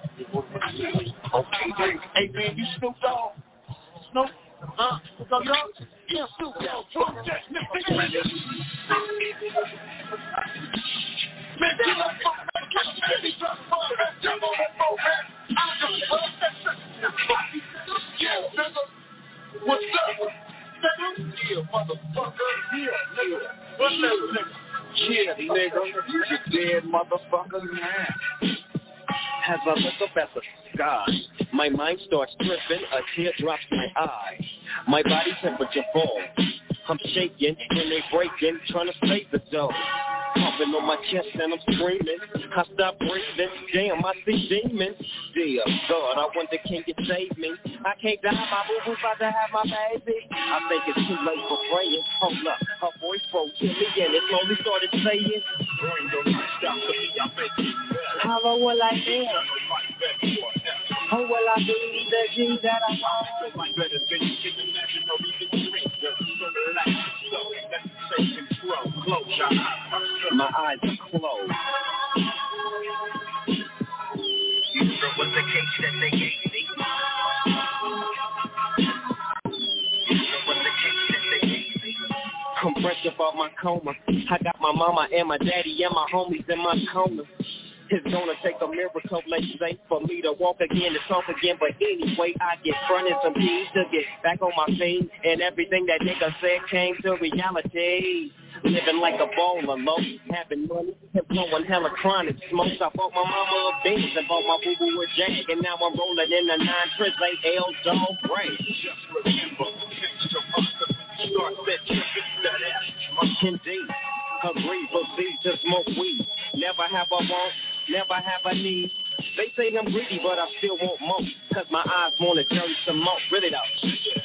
okay, hey, man, you Snoop Dogg? Snoop? Huh? What's up, y'all? Yeah, Snoop Dogg. Trump Jack, nigga. Man, get up, fuck, man. Get up, baby. Drop the phone, man. Jump on that phone, man. I'm just fuck that shit. Yeah, nigga. Yeah, nigga, you dead motherfucker now. As I look up at the sky, my mind starts tripping, a tear drops my eye. My body temperature falls. I'm shaking when they breaking, trying to save the dough. Pumping on my chest and I'm screaming. I stop breathing. Damn, I see demons. Dear God, I wonder can you save me? I can't die. My boo-boo's about to have my baby. I think it's too late for praying. Hold up, her voice broke to me and it slowly started saying, Bring your lifestyle to me, I make it better. How will I live? How will I be the G that I want? Like better than you can imagine or even dream. So relax yourself, let me take control. Close your eyes. my eyes are closed. You know what the case that they gave me? You know what the case that they gave me? I'm fresh up off my coma. I got my mama and my daddy and my homies in my corner. It's gonna take a miracle, let's say, for me to walk again, to talk again. But anyway, I get fronted some keys to get back on my feet. And everything that nigga said came to reality. Living like a baller, low, having money, and blowing hella chronic smokes. I bought my mama a Benz and bought my boo-boo a Jag. And now I'm rolling in the nine triple A L dog brain. Just remember, change your mind. Start that tripping, that ass. Indeed, agree, proceed to smoke weed. Never have a want, never have a need. They say I'm greedy, but I still want more. Cause my eyes wanna turn some more. Really though.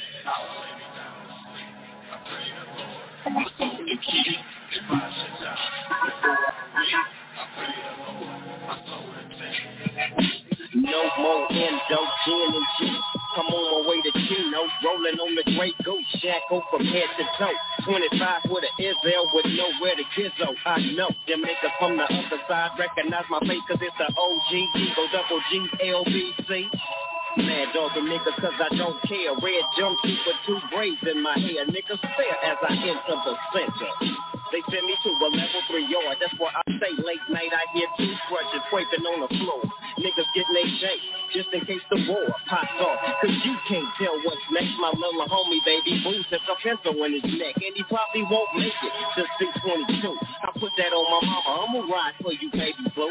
I'm so the key. If I sit down before I breathe, I pray the Lord. My soul and No more endo, gin and gin. I'm on my way to Chino, rolling on the Grey Goose, Shack from head to toe. twenty-five with an Izzel with nowhere to gizzo. I know them niggas from the other side recognize my face cause it's the O G, Eagle double G L B C. Mad dogging niggas cause I don't care. Red jumpsuit with two braids in my hair. Niggas stare as I enter the center. They send me to a level three yard. That's where I stay late night. I hear toothbrushes scraping on the floor. Niggas getting they shake just in case the war pops off. Cause you can't tell what's next. My little homie baby boo took a pencil in his neck. And he probably won't make it to six twenty-two. I put that on my mama. I'ma ride for you baby boo.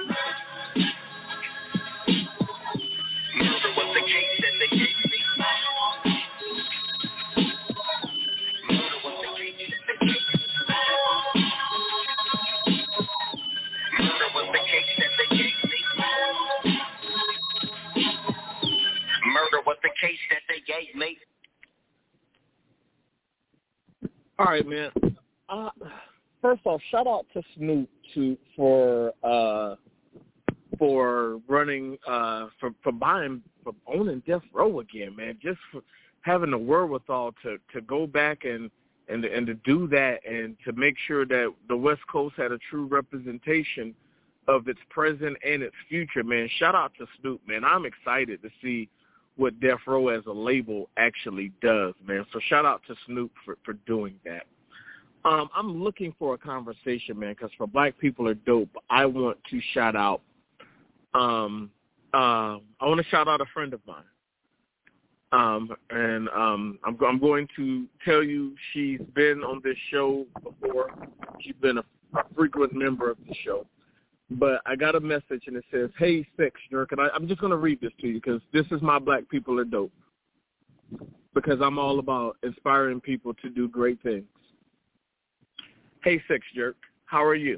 murder was the case that they gave me. Murder was the case that they gave me. Murder was the case that they gave me. Murder was the case that they gave me. All right, man. Uh, first off, shout out to Snoop to for uh, for running uh, for for buying for owning Death Row again, man. Just for having the wherewithal to, to go back and, and and to do that and to make sure that the West Coast had a true representation of its present and its future, man. Shout out to Snoop, man. I'm excited to see what Death Row as a label actually does, man. So shout out to Snoop for, for doing that. Um, I'm looking for a conversation, man, because for Black People Are Dope, I want to shout out, um, uh, I want to shout out a friend of mine. Um, and um, I'm, I'm going to tell you she's been on this show before. She's been a, a frequent member of the show. But I got a message, and it says, "Hey, Sex Jerk," and I, I'm just going to read this to you because this is my Black People Are Dope, because I'm all about inspiring people to do great things. "Hey, Sex Jerk, how are you?"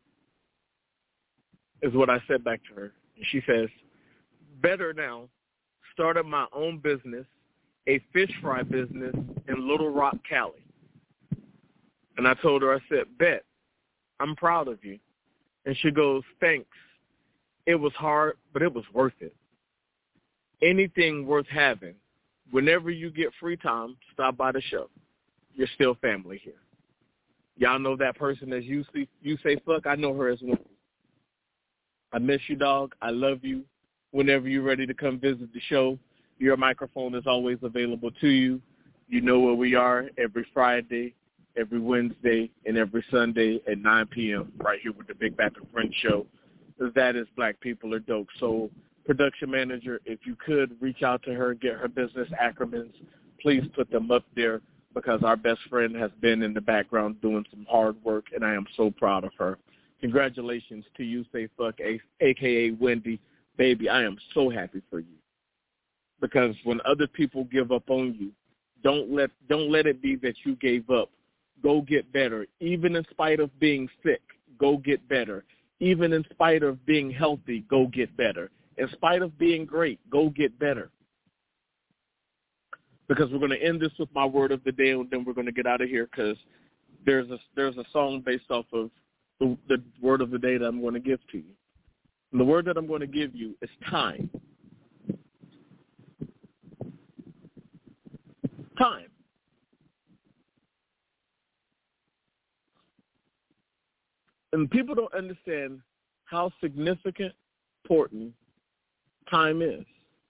is what I said back to her. And she says, "Better now. Started my own business, a fish fry business in Little Rock, Cali." And I told her, I said, "Bet, I'm proud of you." And she goes, "Thanks. It was hard, but it was worth it. Anything worth having. Whenever you get free time, stop by the show. You're still family here." Y'all know that person as you see, you say fuck, I know her as one. I miss you, dog. I love you. Whenever you're ready to come visit the show, your microphone is always available to you. You know where we are every Friday, every Wednesday, and every Sunday at nine p.m. right here with the Big Bap and Friends Show. That is Black People Are Dope. So, production manager, if you could reach out to her, get her business acronyms, please put them up there because our best friend has been in the background doing some hard work, and I am so proud of her. Congratulations to you, Say Fuck, a k a. Wendy. Baby, I am so happy for you. Because when other people give up on you, don't let don't let it be that you gave up. Go get better. Even in spite of being sick, go get better. Even in spite of being healthy, go get better. In spite of being great, go get better. Because we're going to end this with my word of the day, and then we're going to get out of here because there's a, there's a song based off of the, the word of the day that I'm going to give to you. And the word that I'm going to give you is time. Time. And people don't understand how significant, important time is.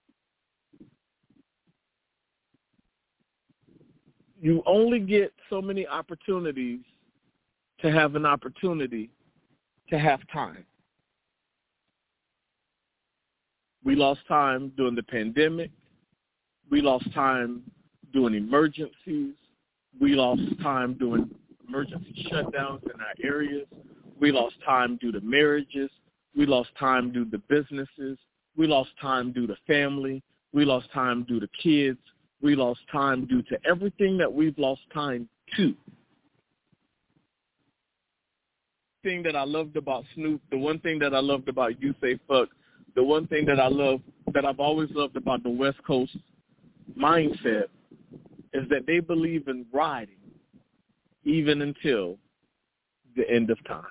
You only get so many opportunities to have an opportunity to have time. We lost time during the pandemic. We lost time during emergencies. We lost time during emergency shutdowns in our areas. We lost time due to marriages. We lost time due to businesses. We lost time due to family. We lost time due to kids. We lost time due to everything that we've lost time to. The thing that I loved about Snoop, the one thing that I loved about You Say Fuck, the one thing that I love, that I've always loved about the West Coast mindset is that they believe in riding even until the end of time.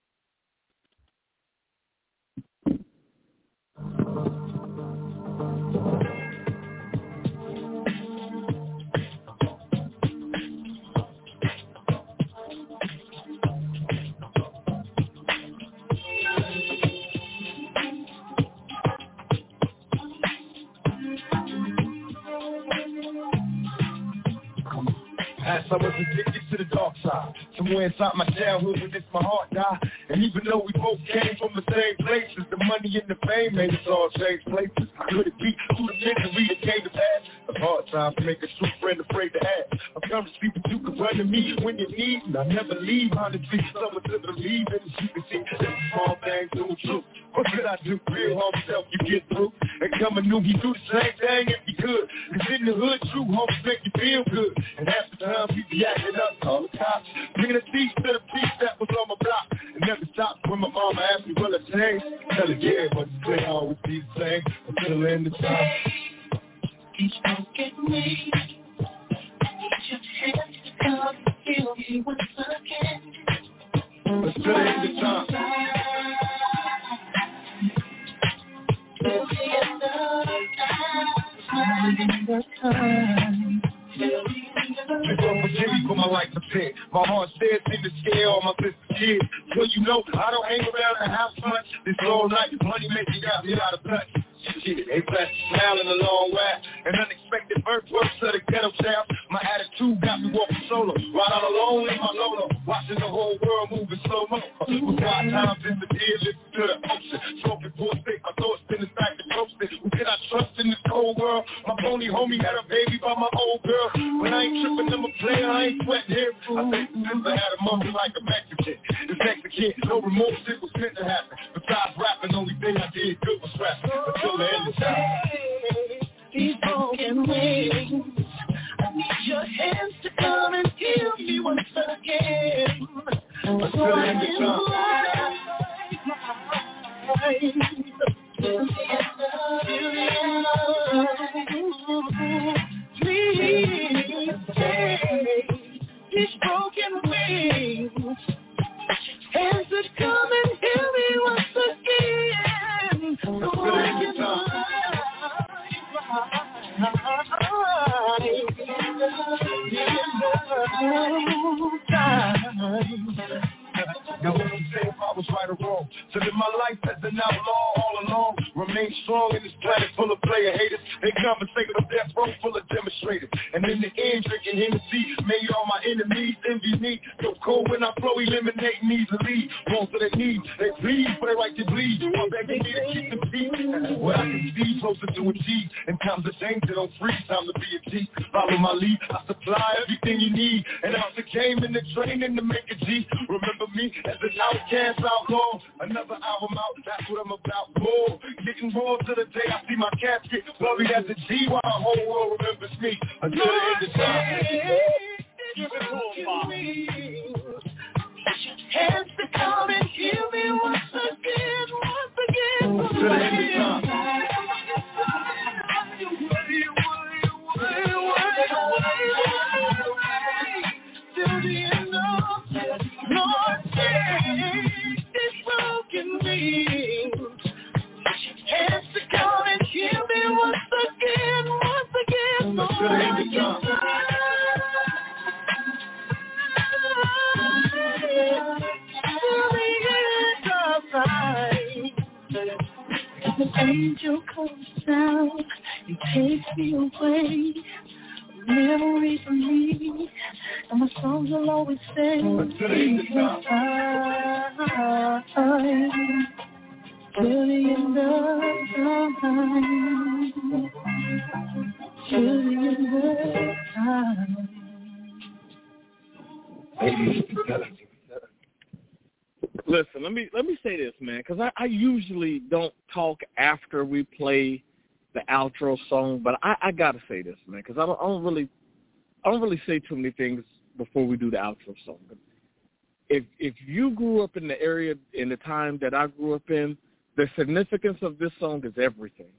As I was addicted to the dark side, somewhere inside my childhood when this my heart died. And even though we both came from the same places, the money and the fame made us all change places. Could it be through the misery that came to pass? A hard time to make a true friend afraid to ask. I've come to speak, but you can run to me when you need, and I never leave. Honestly, someone to believe in. You can see that small things do true. What could I do? Real home self you get through. And coming new, he do the same thing if he could. Cause in the hood, true homes make you feel good. And half the time, we be acting up, call the cops. Bringing a thief to the piece that was on my block. And never stopped when my mama asked me, will it change? Tell her, yeah, but the thing always be the same until the end of time. Each broken me, I need your hands to come and feel me once again. Until the end of time. Till the end of time. I go for Jimmy for my life to pick. My heart stares in the scale, all my sister's kids. So you know, I don't hang around the house much. This all night, money making got me out of touch. Shit, they blessed, smiling a long way. An unexpected birth works of the ghetto child. My attitude got me walking solo. Right out alone in my Lolo. Watching the whole world moving slow-mo. With five times in the deer, listen to the ocean. Smoking for a stick, my thoughts spinning back to coasting. Who can I trust in this cold world? My pony homie had a baby by my old girl. But I ain't tripping, I'm a player, I ain't sweating here. I think the sister had a mummy like a Mexican. This Mexican, no remorse, it was meant to happen. Besides rapping, only thing I did good was rapping. Until the end of time. These broken wings, I need your hands to come and heal me once again. Until the end of time. Please take these broken wings, hands that come and heal me once again. So I can fly. Now what you say if I was right or wrong? To live my life as an outlaw all along. remain strong in this planet full of player haters. They conversate with death row full of demonstrators. And in the end, drinking Hennessy made all my enemies envy me. So cold when I flow, eliminating easily. Wrong for their needs, they bleed for their right to bleed. I'm begging me to keep the peace. What I can see closer to achieve. In times of danger, don't freeze. Time to be a G. Follow my lead. I supply everything you need. And out the game and the training to make a G. Remember me as an outcast outlaw. Another album out, that's what I'm about. More, getting more to the day I see my casket buried as a G while the whole world remembers me until the end of time. Give it to me. Hands to come and heal me once again, once again. Until the end of time. Till the end of time. Lord, take this broken me. Hands to come and heal me once again, once again. Until the end of time. An angel comes down and takes me away. Memories of me, and my songs will always say, till the end of time, till the end of time. Listen, let me let me say this, man, because I, I usually don't talk after we play the outro song, but I, I gotta say this, man, because I don't, I don't really I don't really say too many things before we do the outro song. But if if you grew up in the area in the time that I grew up in, the significance of this song is everything.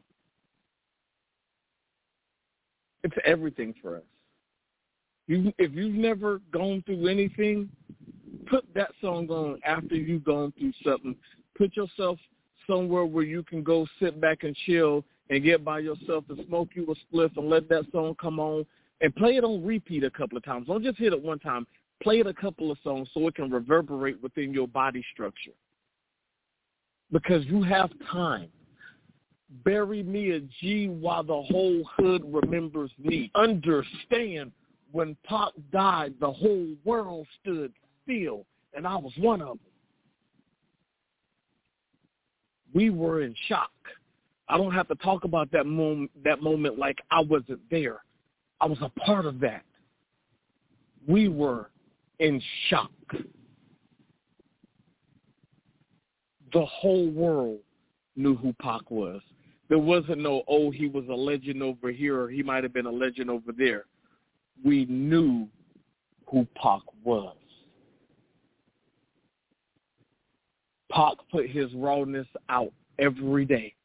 It's everything for us. You, if you've never gone through anything, put that song on after you've gone through something. Put yourself somewhere where you can go sit back and chill and get by yourself and smoke you a spliff and let that song come on and play it on repeat a couple of times. Don't just hit it one time. Play it a couple of songs so it can reverberate within your body structure. Because you have time. Bury me a G while the whole hood remembers me. Understand, when Pac died, the whole world stood still, and I was one of them. We were in shock. I don't have to talk about that moment, that moment like I wasn't there. I was a part of that. We were in shock. The whole world knew who Pac was. There wasn't no, oh, he was a legend over here or he might have been a legend over there. We knew who Pac was. Pac put his rawness out every day.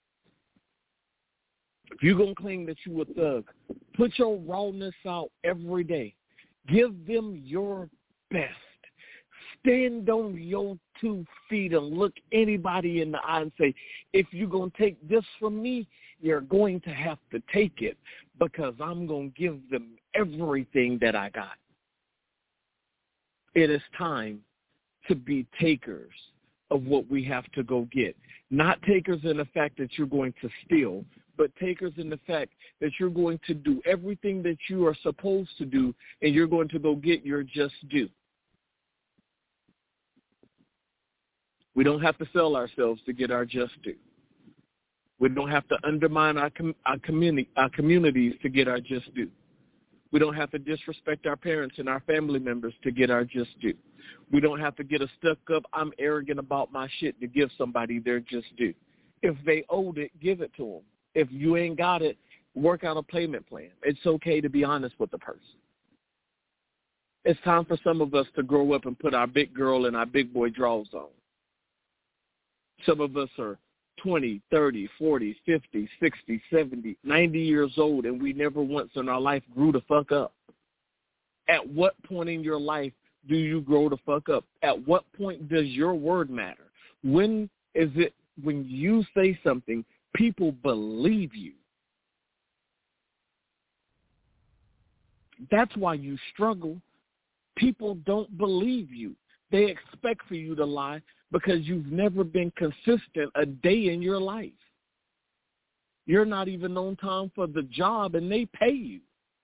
If you're going to claim that you a thug, put your rawness out every day. Give them your best. Stand on your two feet and look anybody in the eye and say, if you're going to take this from me, you're going to have to take it because I'm going to give them everything that I got. It is time to be takers of what we have to go get. Not takers in the fact that you're going to steal, but takers in the fact that you're going to do everything that you are supposed to do and you're going to go get your just due. We don't have to sell ourselves to get our just due. We don't have to undermine our, com- our, community, our communities to get our just due. We don't have to disrespect our parents and our family members to get our just due. We don't have to get a stuck-up, I'm arrogant about my shit to give somebody their just due. If they owed it, give it to them. If you ain't got it, work out a payment plan. It's okay to be honest with the person. It's time for some of us to grow up and put our big girl and our big boy drawers on. Some of us are twenty, thirty, forty, fifty, sixty, seventy, ninety years old, and we never once in our life grew the fuck up. At what point in your life do you grow the fuck up? At what point does your word matter? When is it when you say something, people believe you? That's why you struggle. People don't believe you. They expect for you to lie because you've never been consistent a day in your life. You're not even on time for the job, and they pay you.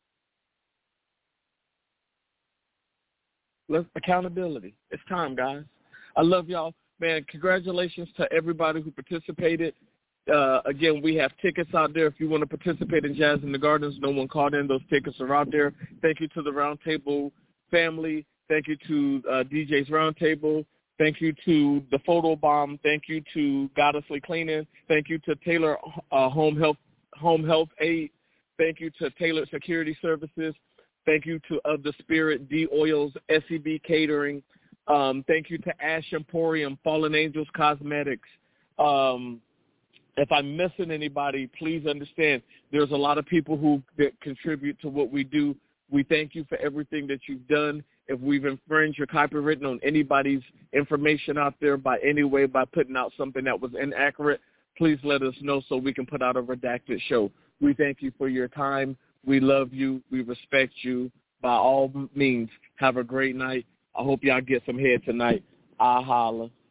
Let's, accountability. It's time, guys. I love y'all. Man, congratulations to everybody who participated. Uh, again, we have tickets out there. If you want to participate in Jazz in the Gardens, no one called in. Those tickets are out there. Thank you to the Roundtable family. Thank you to uh, D J's Roundtable. Thank you to the Photo Bomb. Thank you to Goddessly Cleaning. Thank you to Taylor uh, Home Health Home Health Aid. Thank you to Taylor Security Services. Thank you to Of the Spirit, D Oils, S E B Catering. Um, thank you to Ash Emporium, Fallen Angels Cosmetics. Um, if I'm missing anybody, please understand there's a lot of people who that contribute to what we do. We thank you for everything that you've done. If we've infringed or copywritten on anybody's information out there by any way by putting out something that was inaccurate, please let us know so we can put out a redacted show. We thank you for your time. We love you. We respect you. By all means, have a great night. I hope y'all get some head tonight. I'll holla.